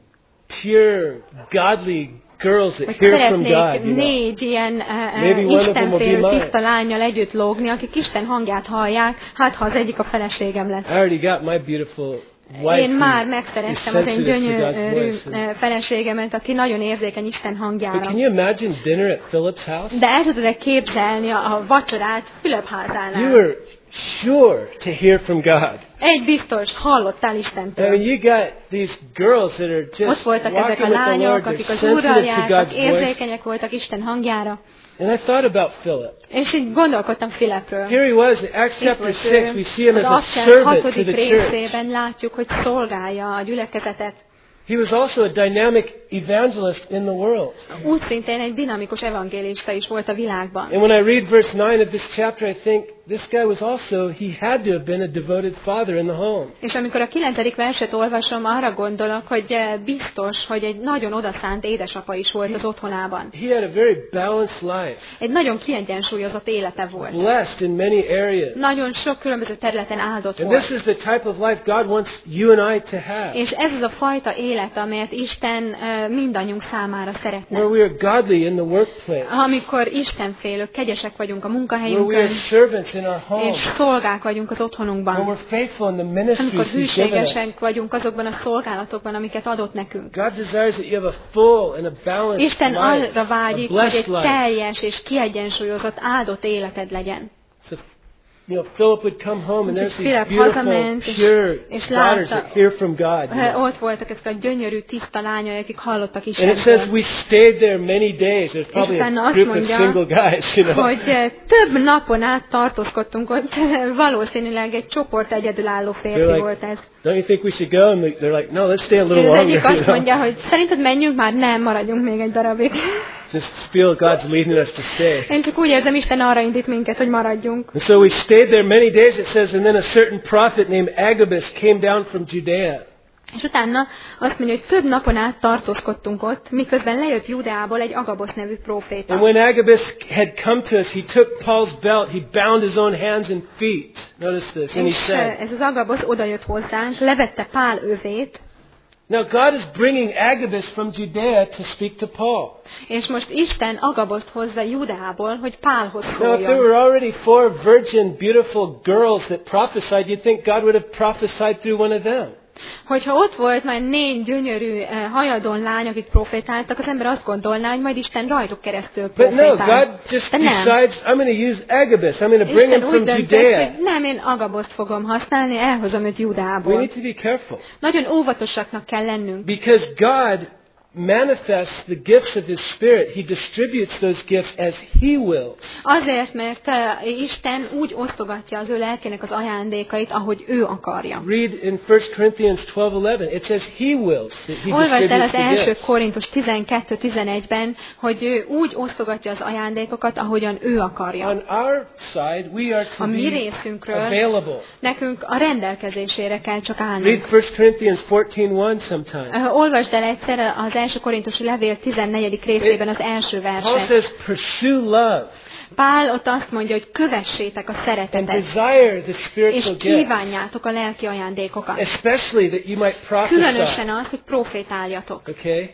pure, godly girls that hear from God. Szeretnék négy ilyen uh, istenfélő tiszta lánnyal együtt lógni, akik Isten hangját hallják, hát ha az egyik a feleségem lesz. I already got my beautiful wife. Én már megszereztem az én gyönyörű feleségemet, aki nagyon érzékeny Isten hangjára. But can you imagine dinner at Philip's house? De el tudod-e képzelni a vacsorát Fülöp házánál? You were sure to hear from God. Egy biztos, hallottál Istentől. I mean, you got these girls that are just ott voltak ezek a lányok, akik az Úrral jártak, érzékenyek voltak Isten hangjára. And I thought about Philip. És így gondolkodtam Philipről. Here he was in Acts chapter six. We see him as a servant to the church. Részében látjuk, hogy szolgálja a gyülekezetet. He was also a dynamic evangelist in the world. Úgy szintén egy dinamikus evangélista is volt a világban. And when I read verse nine of this chapter, I think this guy was also, he had to have been a devoted father in the home. És amikor a kilencedik verset olvasom, arra gondolok, hogy biztos, hogy egy nagyon odaszánt édesapa is volt az otthonában. He had a very balanced life. Egy nagyon kiegyensúlyozott élete volt. Blessed in many areas. Nagyon sok különböző területen áldott and volt. This is the type of life God wants you and I to have. És ez az a fajta élet, amelyet Isten uh, mindannyiunk számára szeretne. Where we are godly in the workplace. Amikor istenfélők, kegyesek vagyunk a munkahelyünkön. Where we are servants in our home. És szolgák vagyunk az otthonunkban. Where we're faithful in the ministries amikor hűségesek vagyunk azokban a szolgálatokban, amiket adott nekünk. God desires that you have a full and a balanced Isten life, arra vágyik, hogy egy teljes és kiegyensúlyozott áldott életed legyen. So, you know, Philip would come home and there's these Philip beautiful, pure és daughters that hear from God. You know? Ott voltak ezek a gyönyörű, tiszta lányai, akik hallottak Istentől. And it says we stayed there many days. There's probably a group of single guys, you know. Hogy több napon át tartózkodtunk ott, valószínűleg egy csoport egyedülálló férfi like, volt ez. Don't you think we should go? And they're like, no, let's stay a little longer. Az egyik azt mondja, hogy szerinted menjünk már, nem, maradjunk még egy darabig. Just feel God's leading us to stay. Én csak úgy érzem, Isten arra indít minket, hogy maradjunk. And so we stayed there many days, it says, and then a certain prophet named Agabus came down from Judea. És utána azt mondja, hogy több napon át tartózkodtunk ott, miközben lejött Judeából egy Agabosz nevű próféta. And when Agabus had come to us, he took Paul's belt, he bound his own hands and feet. Notice this, and he said. Ez az Agabosz odajött hozzánk, levette Pál övét. Now God is bringing Agabus from Judea to speak to Paul. És most Isten Agaboszt hozza Judeából, hogy Pálhoz szóljon. Now if there were already four virgin, beautiful girls that prophesied, you'd think God would have prophesied through one of them. Hogyha ott volt már négy gyönyörű uh, hajadon lány, akik profétáltak, az ember azt gondolná, hogy majd Isten rajtuk keresztül profétál. But no, God just decides, I'm going to use Agabus, I'm going to bring him from Judea. Hogy nem, én Agaboszt fogom használni, elhozom őt Judeából. We need to be careful. Nagyon óvatosaknak kell lennünk. Because God manifests the gifts of His Spirit. He distributes those gifts as He wills. Azért, mert uh, Isten úgy osztogatja az ő lelkének az ajándékait, ahogy ő akarja. Read in First Corinthians twelve eleven. It says He wills that He Olvasd el distributes az the első gifts. Korintus tizenkettő tizenegyben, hogy ő úgy osztogatja az ajándékokat, ahogyan ő akarja. On our side, we are to a mi be részünkről available. Nekünk a rendelkezésére kell csak állnunk. Read First Corinthians fourteen one sometime. Uh, olvasd el egyszer az első Korintusi levél tizennegyedik részében az első Paul verset. says, pursue love. Pál ott azt mondja, hogy kövessétek a And szeretetet, desire the és spiritual gifts. kívánjátok a lelki ajándékokat. Especially that you might prophesy. Különösen az, hogy profétáljatok. Okay?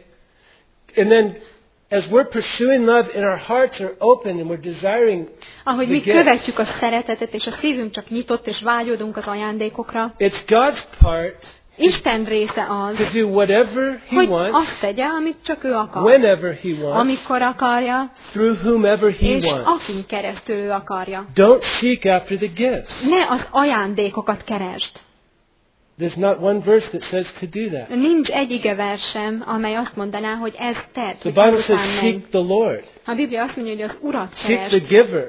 And then as we're pursuing love and our hearts are open and we're desiring Ahogy the mi gifts, követjük a szeretetet, és a szívünk csak nyitott, és vágyódunk az ajándékokra, it's God's part Isten része az, to do whatever He hogy wants, azt tegye, amit csak ő akar. whenever He wants, Amikor akarja, through whomever He és wants. akin keresztül ő akarja. Don't seek after the gifts. Ne az ajándékokat keresd. there's not one verse that says to do that. Nincs egy igevers sem, amely azt mondaná, hogy ez tedd. The Bible says seek the Lord. A Biblia azt mondja, hogy az Urat keresd. Seek the giver.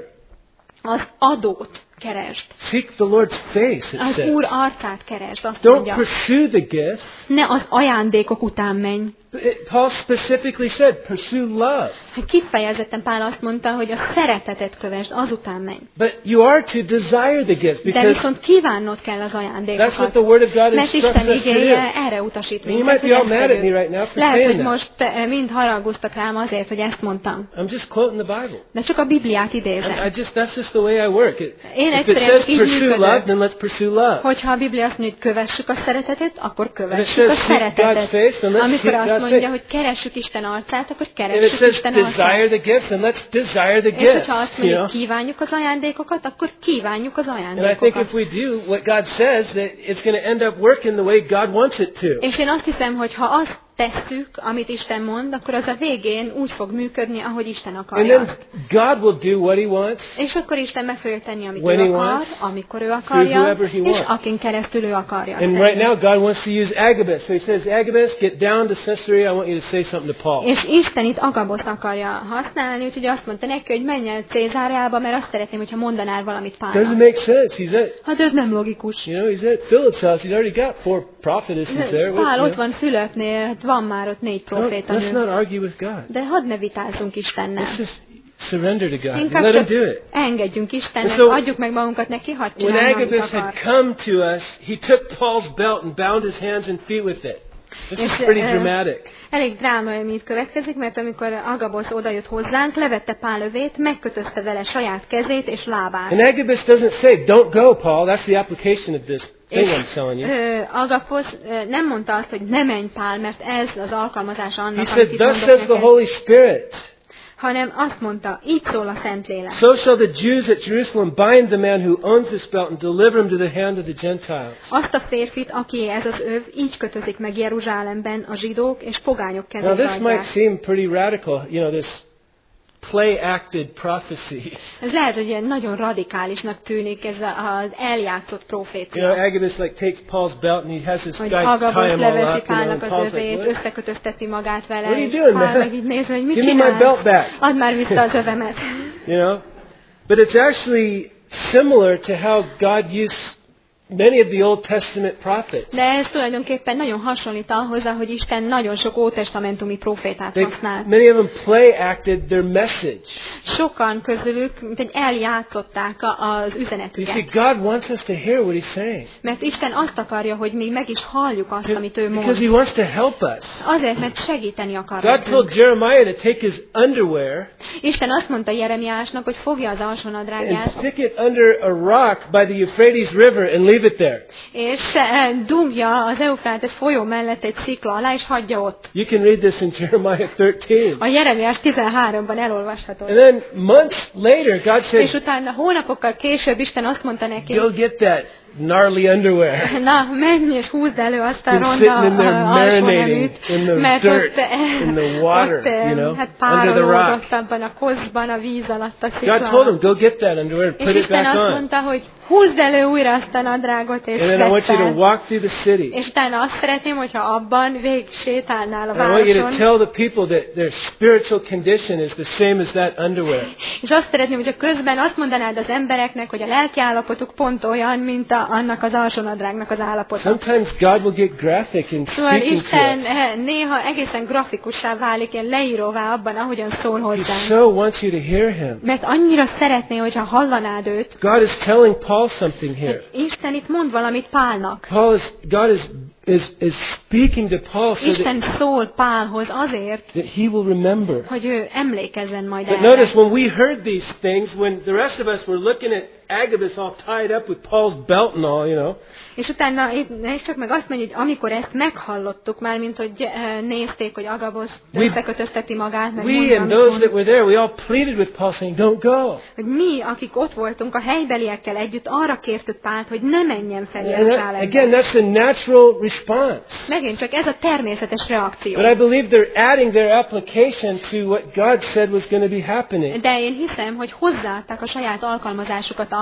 Az adót keresd. Seek the Lord's face, it az says. Úr arcát keresd, azt Don't mondja. Pursue the gifts. Ne az ajándékok után menj. Paul specifically said, pursue love. Kifejezetten Pál azt mondta, hogy a szeretetet kövesd, azután menj. But you are to desire the gifts because de viszont kívánnod kell az ajándékokat. That's what the Word of God mert Isten igéje erre utasít minket, hogy ezt tegyük. Lehet, hogy most mind haragoztak rám azért, hogy ezt mondtam. I'm just quoting the Bible. De csak a Bibliát idézem. I, I just, that's just the way I work. It, Én if it says pursue love, then let's pursue love. Hogyha a Biblia azt mondja, hogy kövessük a szeretetet, akkor kövessük a szeretetet. Amikor azt mondja, hogy keressük Isten arcát, akkor keressük Isten arcát. The gifts, and let's desire the és gifts, hogyha azt mondja, you hogy kívánjuk az ajándékokat, akkor kívánjuk az ajándékokat. And I think if we do what God says, that it's going to end up working the way God wants it to. És én azt hiszem, hogy ha azt tesszük, amit Isten mond, akkor az a végén úgy fog működni, ahogy Isten akarja. And then God will do what He wants. És akkor Isten meg fogja tenni, amit when ő he akar, wants, amikor ő akarja, he és wants. akin keresztül ő akarja. And right now God wants to use Agabus. So He says, Agabus, get down to Caesarea. I want you to say something to Paul. És Isten itt Agabuszt akarja használni, úgyhogy azt mondta neki, hogy menj el Cézáreába, mert azt szeretném, hogyha mondanál valamit Pálnak. Doesn't make sense. He's at, hát ez nem logikus. You know, he's at Philip's house. He's already got four prophetesses there. Pál ott van Fülöpnél, hát van már ott négy profétanő. Let's not argue with God. De hadd ne vitázzunk Istennel. Let's just surrender to God. Inkább Let Him do it. Engedjünk Istennek, so, adjuk meg magunkat neki, hadd csinálja, when Agabus had come to us, he took Paul's belt and bound his hands and feet with it. This is pretty dramatic. Elég drámai, amit következik, mert amikor Agabus odajött hozzánk, levette Pál övét, megkötözte vele saját kezét és lábát. And Agabus doesn't say, don't go, Paul. That's the application of this thing I'm telling you. Agabus nem mondta azt, hogy ne menj, Pál, mert ez az alkalmazása annak, He said, thus says the Holy Spirit. Hanem azt mondta, így szól a Szentlélek. So shall the Jews at Jerusalem bind the man who owns this belt and deliver him to the hand of the Gentiles. Azt a férfit, aki ez az öv, így kötözik meg Jeruzsálemben a zsidók és pogányok kezébe adják. Now this might seem pretty radical, you know, this play-acted prophecy. Ez lehet, hogy ilyen nagyon radikálisnak tűnik ez az eljátszott profécia. You know, Agabus like takes Paul's belt and he has his guy tie him all up, Pálnak and az övét, összekötözteti magát vele, what are you doing, Pál man? meg így néz, hogy mit Give me my belt back. Add már vissza az övemet. You know, but it's actually similar to how God used many of the Old Testament prophets. De ez tulajdonképpen nagyon hasonlít ahhoz, ahogy Isten nagyon sok ótestamentumi profétát használ. Many of them play acted their message. Sokan közülük, mint egy eljátszották az üzenetüket. You see, God wants us to hear what He's saying. Mert Isten azt akarja, hogy mi meg is halljuk azt, amit ő mond. Because He wants to help us. Azért, mert segíteni akar. God told Jeremiah to take his underwear. Isten azt mondta Jeremiásnak, hogy fogja az alsónadrágját. And stick it under a rock by the Euphrates River and leave it there. És dugja az Eufrátesz folyó mellett egy szikla alá, és hagyja ott. You can read this in Jeremiah thirteen. A Jeremiás tizenháromban elolvashatod. And then months later, God said, és utána hónapokkal később Isten azt mondta neki, go get that gnarly underwear. Na, menj és húzd elő azt a ronda alsóneműt, mert ott, in the water, ott you know, hát under the rock. abban a kozban, a víz alatt a szikla. God told him, go get that underwear and put és it back Isten on. azt mondta, hogy húzd elő újra azt a nadrágot, és and then I want you to walk through the city. És utána azt szeretném, hogyha abban végig sétálnál a városon. I want you to tell the people that their spiritual condition is the same as that underwear. És azt szeretném, hogy a közben azt mondanád az embereknek, hogy a lelki állapotuk pont olyan, mint a, annak az alsónadrágnak az állapota. Sometimes God will get graphic in szóval speaking Isten to us. néha egészen grafikussá válik, ilyen leíróvá abban, ahogyan szól hozzánk. He so wants you to hear Him. Mert annyira szeretné, hogyha hallanád őt. God is telling Paul something here. Isten itt mond valamit Pálnak. Paul is, God is is is speaking to Paul so Isten that, szól Pálhoz azért, that he will remember. hogy ő emlékezzen majd But erre. notice when we heard these things, when the rest of us were looking at Agabus all tied up with Paul's belt and all, you know. És utána és csak meg azt mondja, hogy amikor ezt meghallottuk, már mint hogy nézték, hogy Agabus összekötözteti magát, meg we and those that were there, we all pleaded with Paul saying, don't go. Hogy mi, akik ott voltunk a helybeliekkel együtt, arra kértük Pált, hogy ne menjen fel Jeruzsálembe. Again, that's the natural response. Megint csak ez a természetes reakció. But I believe they're adding their application to what God said was going to be happening. De én hiszem, hogy hozzáadták a saját alkalmazásukat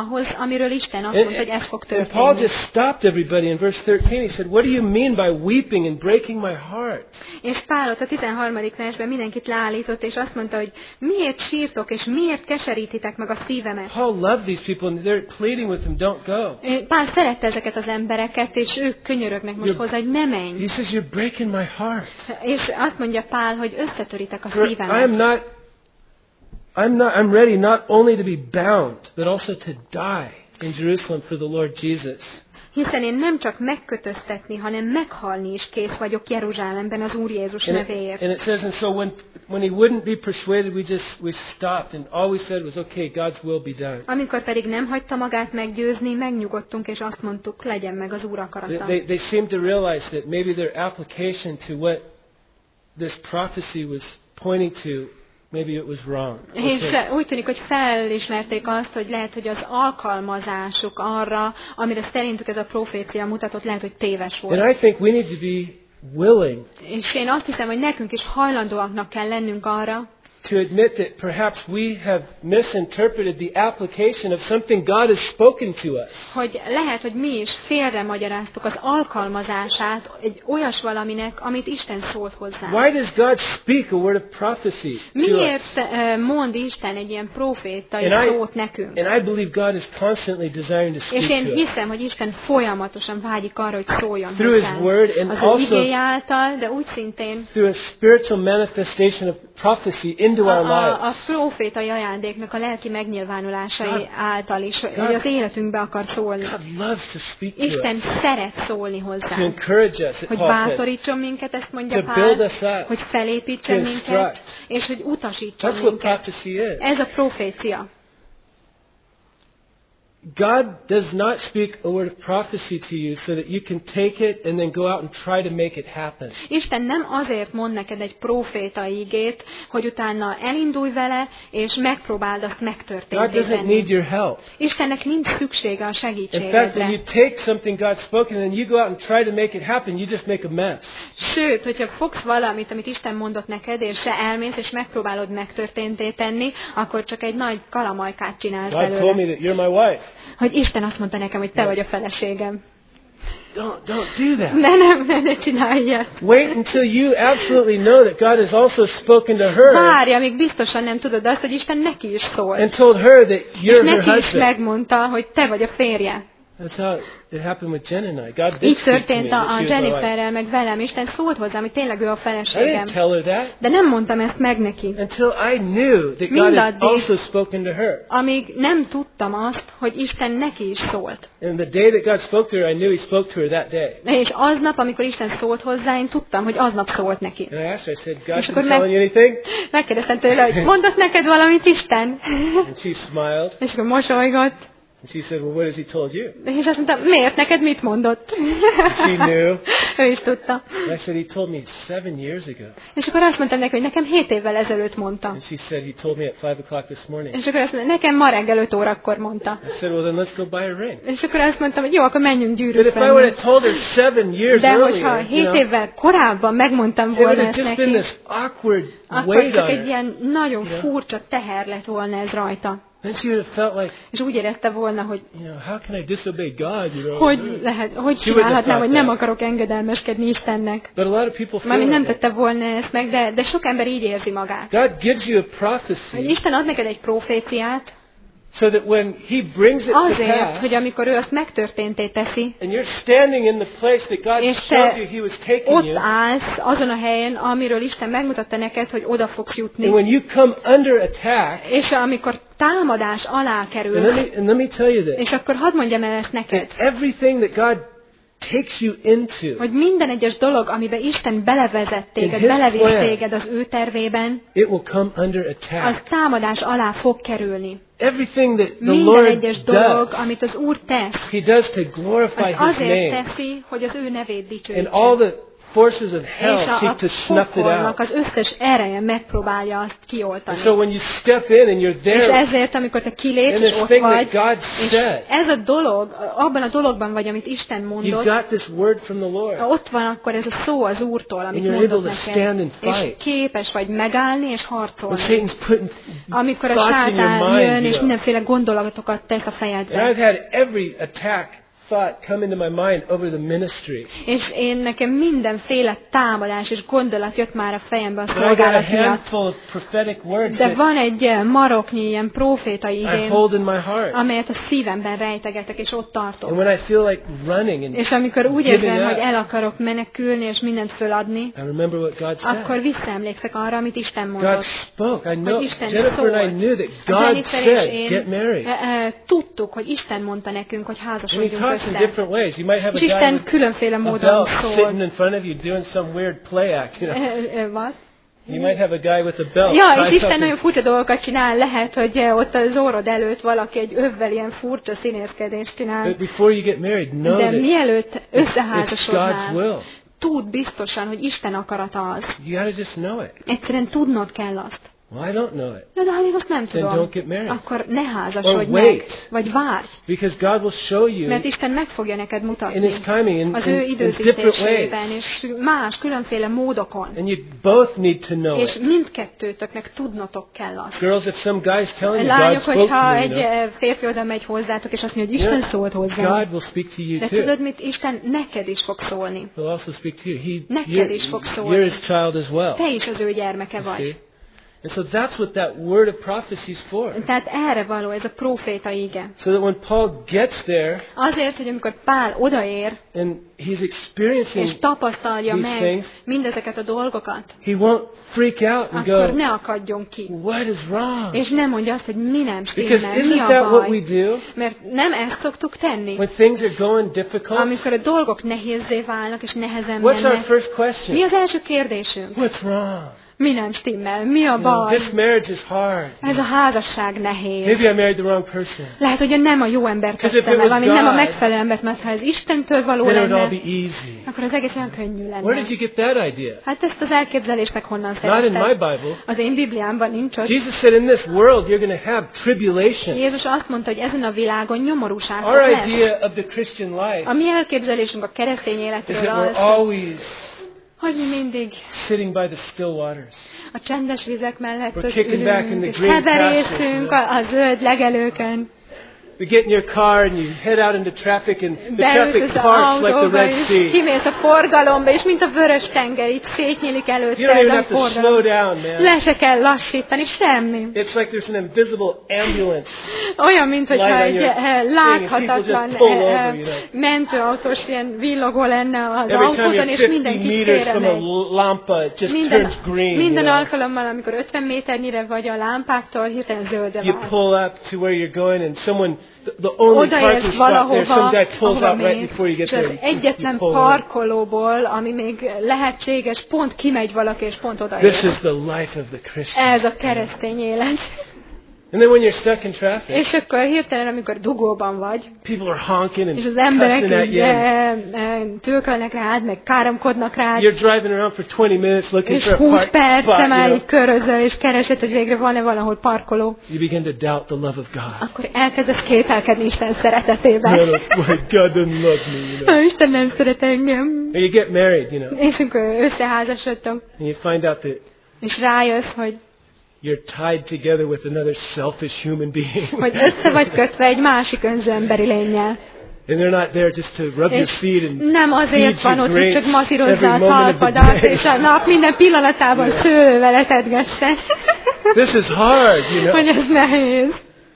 ahhoz, amiről Isten azt mondta, hogy ez fog történni. And Paul just stopped everybody in verse thirteen. He said, "What do you mean by weeping and breaking my heart?" És Pál ott a tizenharmadik versben mindenkit leállított, és azt mondta, hogy miért sírtok, és miért keserítitek meg a szívemet. Paul loved these people, and they're pleading with him, "Don't go." Pál szerette ezeket az embereket, és ők könyörögnek most you're, hozzá, hogy ne menj. He says, "You're breaking my heart." És azt mondja Pál, hogy összetöritek a For szívemet. I am not, I'm not, I'm ready not only to be bound, but also to die in Jerusalem for the Lord Jesus. Hiszen én nem csak megkötöztetni, hanem meghalni is kész vagyok Jeruzsálemben az Úr Jézus nevéért. And it says, and so when when he wouldn't be persuaded, we just we stopped, and all we said was, "Okay, God's will be done." Amikor pedig nem hagyta magát meggyőzni, megnyugodtunk, és azt mondtuk, legyen meg az Úr akarata. They they seemed to realize that maybe their application to what this prophecy was pointing to, maybe it was wrong. És úgy tűnik, hogy felismerték azt, hogy lehet, hogy az alkalmazásuk arra, amire szerintük ez a profécia mutatott, lehet, hogy téves volt. And I think we need to be willing. És én azt hiszem, hogy nekünk is hajlandóaknak kell lennünk arra, to admit that perhaps we have misinterpreted the application of something God has spoken to us. Hogy lehet, hogy mi is félre magyaráztuk az alkalmazását egy olyas valaminek, amit Isten szólt hozzánk. Why does God speak a word of prophecy to us? Miért mond Isten egy ilyen profétai szót nekünk? And I believe God is constantly desiring to speak És to én us. hiszem, hogy Isten folyamatosan vágyik arra, hogy szóljon Through His hozzánk. word and az also ő igéje által, de úgy szintén through a spiritual manifestation of prophecy into our a, lives. a, a profétai ajándéknak a lelki megnyilvánulásai God, által is, God, hogy az életünkbe akar szólni. God loves to speak to Isten us. szeret szólni To hozzánk. encourage us, Hogy Paul said. bátorítson minket, ezt mondja To Pál, build us up. hogy felépítsen To minket, instruct. és hogy utasítson That's what minket. prophecy is. Ez a profécia. God does not speak a word of prophecy to you so that you can take it and then go out and try to make it happen. Isten nem azért mond neked egy profétai igét, hogy utána elindulj vele, és megpróbáld azt God megtörténni. doesn't need your help. Istennek nincs szüksége a In fact, when segítségedre. you take something God's spoken and you go out and try to make it happen, you just make a mess. Sőt, hogyha fogsz valamit, amit Isten mondott neked, és se elmész, és megpróbálod megtörténté tenni, akkor csak egy nagy kalamajkát csinálsz God told me belőle. that you're my wife. Hogy Isten azt mondta nekem, hogy te vagy a feleségem. Don't, don't do that. Ne, nem, ne, ne csinálj ilyet. Wait until you absolutely know that God has also spoken to her Várj, amíg biztosan nem tudod azt, hogy Isten neki is szólt. and told her that És you're her neki is husband. megmondta, hogy te vagy a férje. That's how it happened with Jen and I. God did Így speak to me történt that a, she a was my wife. Jenniferrel, meg velem. Isten szólt hozzám, hogy tényleg ő a I feleségem. didn't tell her that De nem mondtam ezt meg neki. until I knew that God had Mindaddig, also spoken to her. amíg nem tudtam azt, hogy Isten neki is szólt. And the day that God spoke to her, I knew He spoke to her that day. És aznap, amikor Isten szólt hozzá, én tudtam, hogy aznap szólt neki. And I asked her, I said, God És didn't akkor tell meg- you anything? Megkérdeztem tőle, hogy mondott neked valamit Isten? And she smiled. És akkor mosolygott. And she said, well, what has He told you? És azt mondta, miért neked mit mondott? She knew. Ő is tudta. And I said, He told me seven years ago. És akkor azt mondtam neki, hogy nekem hét évvel ezelőtt mondta. And she said, He told me at five o'clock this morning. És akkor azt mondta, nekem ma reggel öt órakor mondta. I said, well, then let's go buy a ring. És akkor azt mondtam, hogy jó, akkor menjünk But gyűrűt if I would venni. have told her seven years De hogyha earlier, you hét know, évvel korábban megmondtam it would volna have ezt just been neki, this awkward akkor weight csak on egy her. ilyen nagyon Yeah. furcsa teher lett volna ez rajta. Then she would have felt like, És úgy érezte volna, hogy you know, how can I disobey God? You know, hogy lehet, hogy She wouldn't have csinálhatnám, hogy nem thought akarok engedelmeskedni Istennek. But a lot of people feel Mármint nem like that. tette volna ezt meg, de, de sok ember így érzi magát. God gives you a Hogy prophecy Isten ad neked egy proféciát, so that when He brings it to azért, pass, hogy amikor ő azt megtörténté teszi, and you're standing in the place that God és showed te you He was taking ott you, állsz azon a helyen, amiről Isten megmutatta neked, hogy oda fogsz and jutni. when you come under attack, És amikor támadás alá and let kerül, me, and let me tell you this, és akkor hadd mondjam el ezt neked, that everything that God takes you into, hogy minden egyes dolog, amiben Isten belevezett téged, In His belevisz plan. téged az ő tervében, it will come under az attack. támadás alá fog kerülni. Everything that the Minden Lord egyes dolog, does, amit az Úr tesz, He does to glorify az His azért name. teszi, hogy az ő nevét And all dicsőítse. the forces of hell seek to snuff it out. Az összes ereje megpróbálja azt kioltani. So when you step in and you're there, és ezért, amikor te kilépsz, és ott vagy, és ez a dolog, abban a dologban vagy, amit Isten mondott, you've got this word from the Lord. Ott van akkor ez a szó az Úrtól, amit mondott neked, és képes vagy megállni és harcolni. Amikor a sátán jön, és mindenféle gondolatokat tesz a fejedbe. And I've had every attack thought come into my mind over the ministry. És én nekem mindenféle támadás és gondolat jött már a fejembe a szolgálat miatt. De van egy maroknyi ilyen prófétai igém, amelyet a szívemben rejtegetek, és ott tartok. And when I feel like running and és amikor úgy érzem, hogy el akarok menekülni, és mindent föladni, akkor visszaemlékszek arra, amit Isten mondott. God spoke. I know. Jennifer and I knew that God said, get married. Tudtuk, hogy Isten mondta nekünk, hogy házasodjunk össze. In different ways. You might have a guy with a belt sitting in front of you doing some weird play act. You know? What? You might have a guy with a belt. Ja, és Isten nagyon furcsa dolgokat csinál. Lehet, hogy ott az orrod előtt valaki egy övvel ilyen furcsa színészkedést csinál. But before you get married, know De mielőtt összeházasodnál, God's will. Tudd biztosan, hogy Isten akarata az. You gotta just know it. Egyszerűen tudnod kell azt. Well, I don't know it. No, de ha én azt nem Then tudom, don't get married. akkor ne házasodj meg, vagy várj. Because God will show you. Mert Isten meg fogja neked mutatni. In His timing, in, az ő in, in different ways. És más, különféle módokon. And you both need to know és it. mindkettőtöknek tudnotok kell azt. Girls, if some guy's telling you Lányok, God spoke to hogyha me, egy you know? férfi oda megy hozzátok, és azt mondja, hogy Isten Yeah, szólt hozzá. God will speak to you de too. tudod mit? Isten neked is fog szólni. He'll also speak to you. He, neked you're, is fog szólni. You're His child as well. Te is az ő gyermeke You vagy. see? And so that's what that word of prophecy is for. Tehát erre való ez a próféta ige. So that when Paul gets there, azért, hogy amikor Pál odaér, and he's experiencing és tapasztalja these meg things, mindezeket a dolgokat, he won't freak out and akkor go, ne akadjon ki. what is wrong? És ne mondja azt, hogy mi nem Because stimmel, mi isn't a that what baj. we do? Mert nem ezt szoktuk tenni. When things are going difficult, amikor a dolgok nehézzé válnak, és nehezen what's our mennek. first question? Mi az első kérdésünk? What's wrong? Mi nem stimmel? Mi a You know, baj? this marriage is hard. Ez a házasság nehéz. Maybe I married the wrong person. Lehet, hogy nem a jó embert kezdtem el, ami nem a megfelelő embert, mert ha ez Istentől való Then it would lenne, all be easy. akkor az egész olyan könnyű lenne. Where did you get that idea? Hát ezt az elképzelést meg honnan Not in my szerezted? Bible. Az én Bibliámban nincs ott. Jesus said, in this world you're going to have tribulation. Jézus azt mondta, hogy ezen a világon nyomorúság Our lesz. idea of the Christian life A mi elképzelésünk a keresztény is életről that we're az, always hogy mi mindig sitting by the still waters. a csendes vizek mellett We're ott kicking back in ülünk, the és green heverészünk pastures, a, a zöld legelőken. You get in your car and you head out into traffic and the traffic Beülsz az parts like the autóba, Red és Sea. kimész a forgalomba, és mint a vörös tenger, itt szétnyílik You don't előtted even a have to slow forgalom. down, man. Le se kell lassítani, semmi. It's like there's an invisible ambulance. Olyan, mint hogyha Light on egy your eh, thing and láthatatlan people just pull eh, over, you know. mentőautós ilyen villogó lenne az Every time autóton, you're és fifty mindenki meters félre from a megy. lampa, it just Minden, turns green. minden you know. alkalommal, amikor ötven méternyire vagy a lámpáktól, hirtelen zöldre You vált. pull up to where you're going and someone, the, the only parking Odaérsz spot there, some valahova, guy pulls ahova out right mész, before you get és az there. You- you egyetlen pull over. parkolóból, ami még lehetséges, pont kimegy valaki, és pont This odaér. is the life of the Christian. Ez a keresztény élet. And then when you're stuck in traffic, És akkor hirtelen, amikor dugóban vagy, people are honking and és az emberek cussing at így you. eh, eh, tőkölnek rád, meg káromkodnak rád, You're driving around for twenty minutes looking és for a húsz park spot, perce you már know. így körözöl, és keresed, hogy végre van-e valahol parkoló, You begin to doubt the love of God. akkor elkezdesz kételkedni Isten szeretetében. Man, my God doesn't love me, you know. Ha Isten nem szeret engem. Or you get married, you know, És akkor összeházasodtok, and you find out that és rájössz, hogy, you're tied together with another selfish human being. hogy össze vagy kötve egy másik önző emberi lénnyel. And they're not there just to rub your És feet and nem azért feed van you ott, hogy csak grapes masszírozza a every moment of the talpadat, day. és a nap minden pillanatában szőlővel etedgessen. This is hard, you know. Hogy ez nehéz.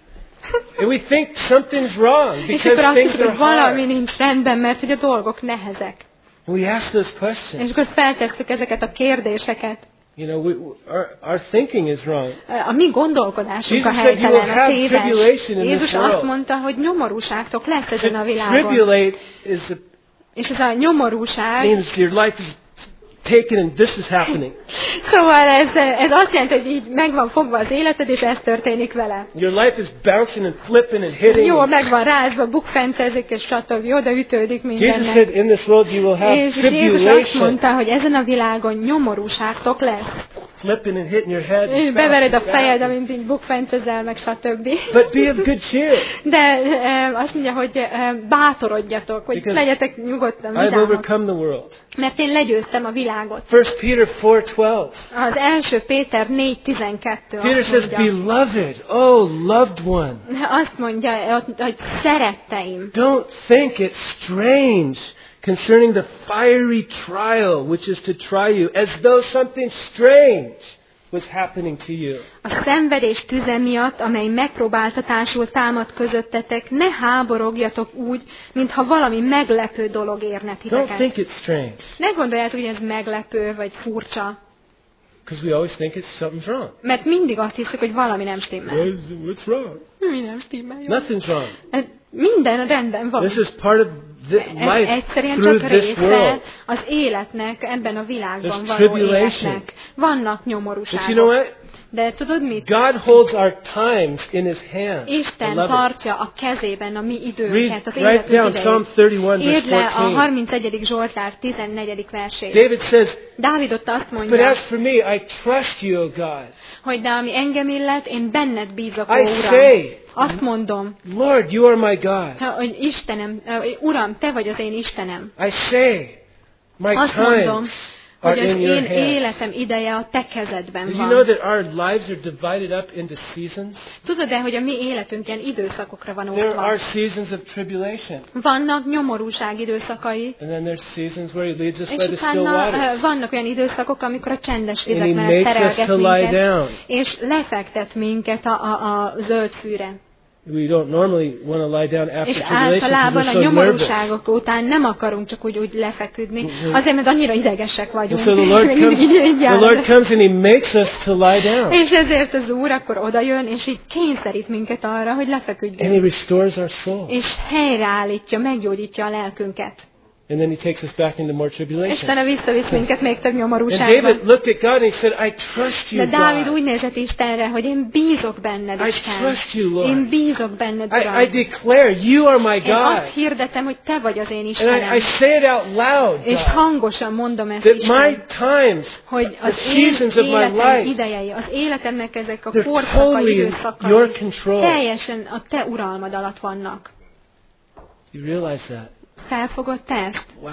And we think something's wrong És because akkor azt things hiszük, are hogy valami hard. nincs rendben, mert hogy a dolgok nehezek. We ask those És questions. akkor feltesszük ezeket a kérdéseket. You know, we, our, our thinking is wrong. A mi gondolkodásunk a Jesus said you will helytelen, a have téves. tribulation in Jézus this azt world. mondta, hogy nyomorúságtok lesz ezen a To világon. tribulate is a, És ez a nyomorúság means your life is taken and this is happening. Szóval ez, ez azt jelenti, hogy így meg van fogva az életed, és ez történik vele. Your life is bouncing and flipping and hitting. Jó, meg van rázva, bukfencezik, és stb. Odaütődik mindennek. Jesus said, in this world you will have és tribulation. Jézus azt mondta, hogy ezen a világon nyomorúságtok lesz. Flipping and hitting your head. És bevered a fejed, amint így bukfencezel, meg stb. But be of good cheer. De e, azt mondja, hogy e, bátorodjatok, hogy Because legyetek nyugodtan, vidámok. I've overcome the world. Mert én legyőztem a világot. First Peter four twelve. Az első Péter négy tizenkettő. Peter says, beloved, oh loved one. Azt mondja, hogy szeretteim. Don't think it strange concerning the fiery trial which is to try you, as though something strange was happening to you. A szenvedés tüze miatt, amely megpróbáltatásul támad közöttetek, ne háborogjatok úgy, mintha valami meglepő dolog érne titeket. Don't think it's strange. Ne gondoljátok, hogy ez meglepő vagy furcsa. Because we always think it's something's wrong. Mert mindig azt hiszük, hogy valami nem stimmel. What's wrong? Mi nem stimmel. Nothing's wrong. Minden rendben van. This is part of the life egyszerűen through csak this world. része az életnek, ebben a világban There's való tribulation. életnek. Vannak nyomorúságok. But you know what? De tudod mit? God holds our times in His hand. Isten tartja a kezében a mi időnket, az Read, write down Psalm thirty-one, verse Írd le a fourteen. harmincegyedik Zsoltár tizennegyedik versét. David says, Dávid ott azt but mondja, as for me, I trust you, O God. hogy de ami engem illet, én benned bízok, ó I Uram. say, Azt mondom, Lord, you are my God. hogy Istenem, Uram, te vagy az én Istenem. I say, my Azt mondom, times hogy are az in your én hands. életem ideje a te kezedben Did you know van. that our lives are divided up into seasons? Tudod-e, hogy a mi életünk ilyen időszakokra van There osztva? are seasons of tribulation. Vannak nyomorúság időszakai, And then there's seasons where He leads us és by the still utána waters. uh, vannak olyan időszakok, amikor a csendes And vizek He mellett makes us terelget to lie minket, down. és lefektet minket a, a, a zöld fűre. We don't normally want to lie down after És tribulation because általában we're a so nervous. nyomorúságok után nem akarunk csak úgy, úgy lefeküdni, azért, mert annyira idegesek vagyunk. So the Lord, comes, the Lord comes and He makes us to lie down. És ezért az Úr akkor odajön, és így kényszerít minket arra, hogy And He lefeküdjünk. restores our soul. És helyreállítja, meggyógyítja a lelkünket. And then He takes us back into more És tribulation. utána visszavisz minket még több And nyomorúságba. David looked at God and he said, I trust you, De Dávid God. úgy nézett Istenre, hogy én bízok benned, I Isten. trust you, Lord. Én bízok benned, Uram. I, I declare you are my Én azt God. hirdetem, hogy te vagy az én And Istenem. I, I say it out loud, És God, hangosan mondom ezt, that my Isten, times, hogy the az én seasons of my életem life, idejei, az életemnek ezek a they're korszaka totally in időszakai your control. teljesen a te uralmad alatt vannak. You realize that? Felfogod te ezt? Wow.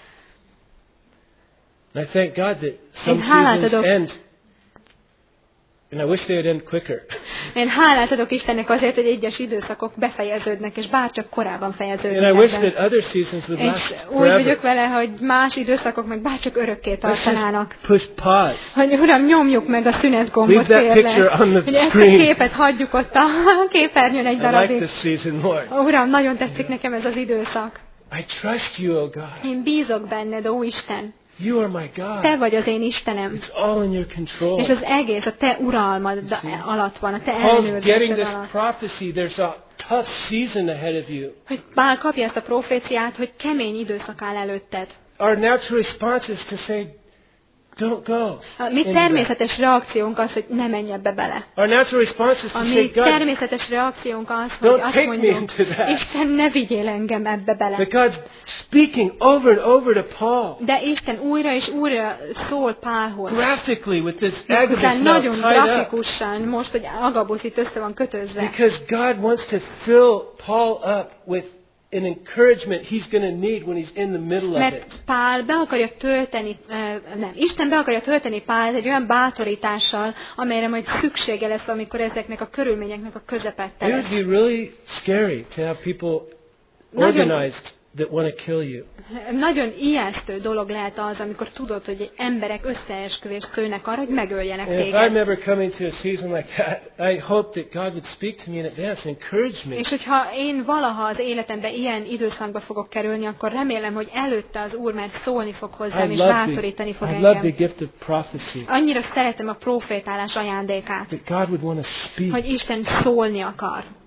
And I thank God that some Én hálát seasons adok. end, and I wish they would end quicker. Én hálát adok Istennek azért, hogy egyes időszakok befejeződnek, és bárcsak korábban fejeződnek. And I wish be. that other seasons would last És úgy forever. vagyok vele, hogy más időszakok meg bárcsak örökké Let's tartanának. just push pause. Hogy Uram, nyomjuk meg a szünetgombot, Leave that picture kérlek. on the Hogy ezt a screen. képet hagyjuk ott a képernyőn egy I like darabig. this season, Lord. Uram, nagyon tetszik nekem ez az időszak. I trust you, oh God. Én bízok benned, ó Isten. You are my God. Te vagy az én Istenem. It's all in your control. És az egész a te uralmad alatt van, a te Paul's getting ellenőrzésed this alatt. prophecy. There's a tough season ahead of you. Hogy Pál kapja ezt a proféciát, hogy kemény időszak áll előtted. Our natural response is to say, don't go. A mi into természetes reakciónk az, hogy ne menj ebbe bele. that. Our natural response is to A say, mi God, természetes reakciónk az, hogy don't azt take me mondjuk, into that. Isten, ne vigyél engem ebbe bele. But God's speaking over and over to Paul, De Isten újra és újra szól Pálhoz. graphically with this Méghozzá Agabus now nagyon tied up. grafikusan, most, hogy Agabus itt össze van kötözve. Because God wants to fill Paul up with an encouragement he's going to need when he's in the middle of Mert it. Pál be akarja tölteni, nem, Isten be akarja tölteni Pált egy olyan bátorítással, amelyre majd szüksége lesz, amikor ezeknek a körülményeknek a közepette It lesz. would be really scary to have people Nagyon- organized that want to kill you. Nagyon ijesztő dolog lehet az, amikor tudod, hogy emberek összeesküvést szőnek arra, hogy megöljenek And if I'm téged. ever coming to a season like that, I hope that God would speak to me in advance and encourage me. És hogyha én valaha az életemben ilyen időszakba fogok kerülni, akkor remélem, hogy előtte az Úr már szólni fog hozzám, I és love bátorítani the, fog I love the engem. gift of prophecy. Annyira szeretem a profétálás ajándékát, That God would want to speak. hogy Isten szólni akar.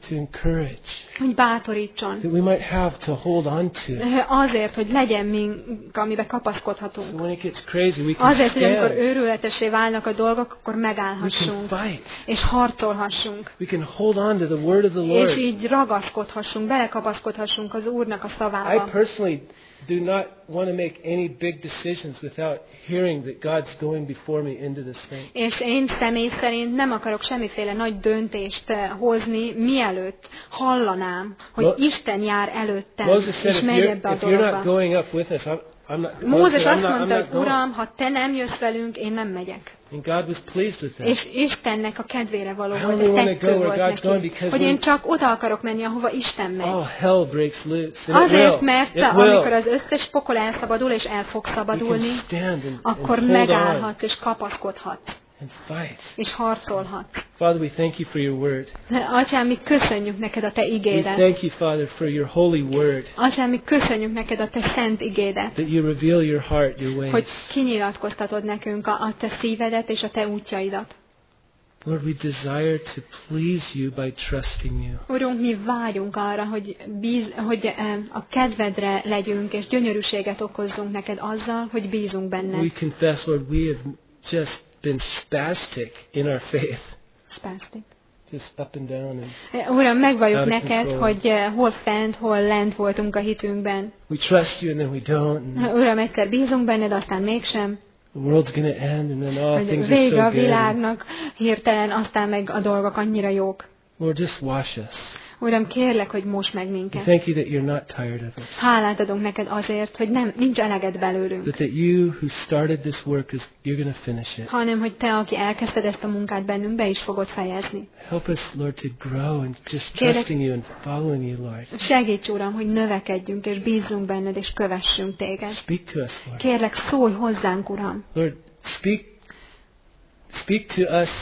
To encourage. Hogy bátorítson. That we might have to hold on to. Azért, hogy legyen mink, amiben kapaszkodhatunk. So when it gets crazy, we can Azért, hogy stand. amikor őrületessé válnak a dolgok, akkor megállhassunk. We can fight. És harcolhassunk. We can hold on to the word of the Lord. És így ragaszkodhassunk, belekapaszkodhassunk az Úrnak a szavába. I personally do not want to make any big decisions without hearing that God's going before me into this thing. És én személy szerint nem akarok semmiféle nagy döntést hozni, mielőtt hallanám, hogy well, Isten jár előttem, és megy ebbe a dologba. Mózes azt mondta, hogy Uram, ha te nem jössz velünk, én nem megyek. And God was pleased with that. És Istennek a kedvére való volt, ez tetsző volt neki, hogy én csak oda akarok menni, ahova Isten megy. All hell breaks loose. Azért, mert amikor az összes pokol elszabadul, és el fog szabadulni, akkor megállhat és kapaszkodhat. And fight. És harcolhat. Father, we thank you for your word. Atyám, mi köszönjük neked a te igédet. We thank you, Father, for your holy word. Atyám, mi köszönjük neked a te szent igédet. That you reveal your heart, your ways. Hogy kinyilatkoztatod nekünk a, a te szívedet és a te útjaidat. Lord, we desire to please you by trusting you. Urunk, mi vágyunk arra, hogy, bíz, hogy a kedvedre legyünk, és gyönyörűséget okozzunk neked azzal, hogy bízunk benne. We confess, Lord, we have just been spastic in our faith. Spastic. Just up and down and Uram, megvalljuk neked, hogy hol fent, hol lent voltunk a hitünkben. We trust you and then we don't. Uram, egyszer bízunk benned, aztán mégsem. The world's going to end and then all things are so vége a good. világnak, hirtelen, aztán meg a dolgok annyira jók. Lord, just wash us. Uram, kérlek, hogy mosd meg minket. Thank you that you're not tired of us. Hálát adunk neked azért, hogy nem, nincs eleged belőlünk. But that you who started this work, is, you're going to finish it. Hanem, hogy te, aki elkezdted ezt a munkát bennünk, be is fogod fejezni. Help us, Lord, to grow and just trusting you and following you, Lord. Segíts, Uram, hogy növekedjünk és bízzunk benned és kövessünk téged. Speak to us, Lord. Kérlek, szólj hozzánk, Uram. Lord, speak, speak to us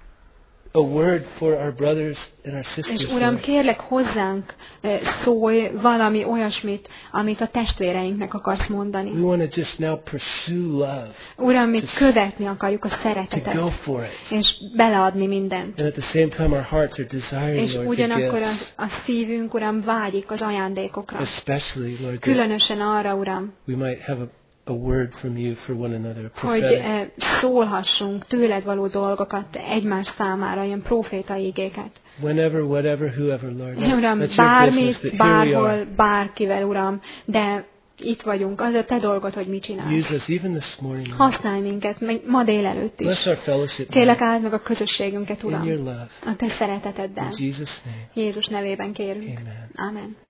a word for our brothers and our sisters. És Uram, kérlek hozzánk szólj valami olyasmit, amit a testvéreinknek akarsz mondani. We want to just now pursue love. Uram, mi követni akarjuk a szeretetet. To go for it. És beleadni mindent. And at the same time our hearts are desiring, és Lord, ugyanakkor a, a szívünk, Uram, vágyik az ajándékokra. Especially, Lord, különösen arra, Uram, we might have a a word from you for one another. Hogy eh, szólhassunk tőled való dolgokat egymás számára, ilyen profétai igéket. Whenever, whatever, whoever, Lord. Uram, bármit, bárhol, bárkivel, Uram, de itt vagyunk, az a te dolgod, hogy mit csinálsz. Használj minket, ma délelőtt is. Kérlek, áld meg a közösségünket, Uram, a te szereteteddel. Jézus nevében kérünk. Amen.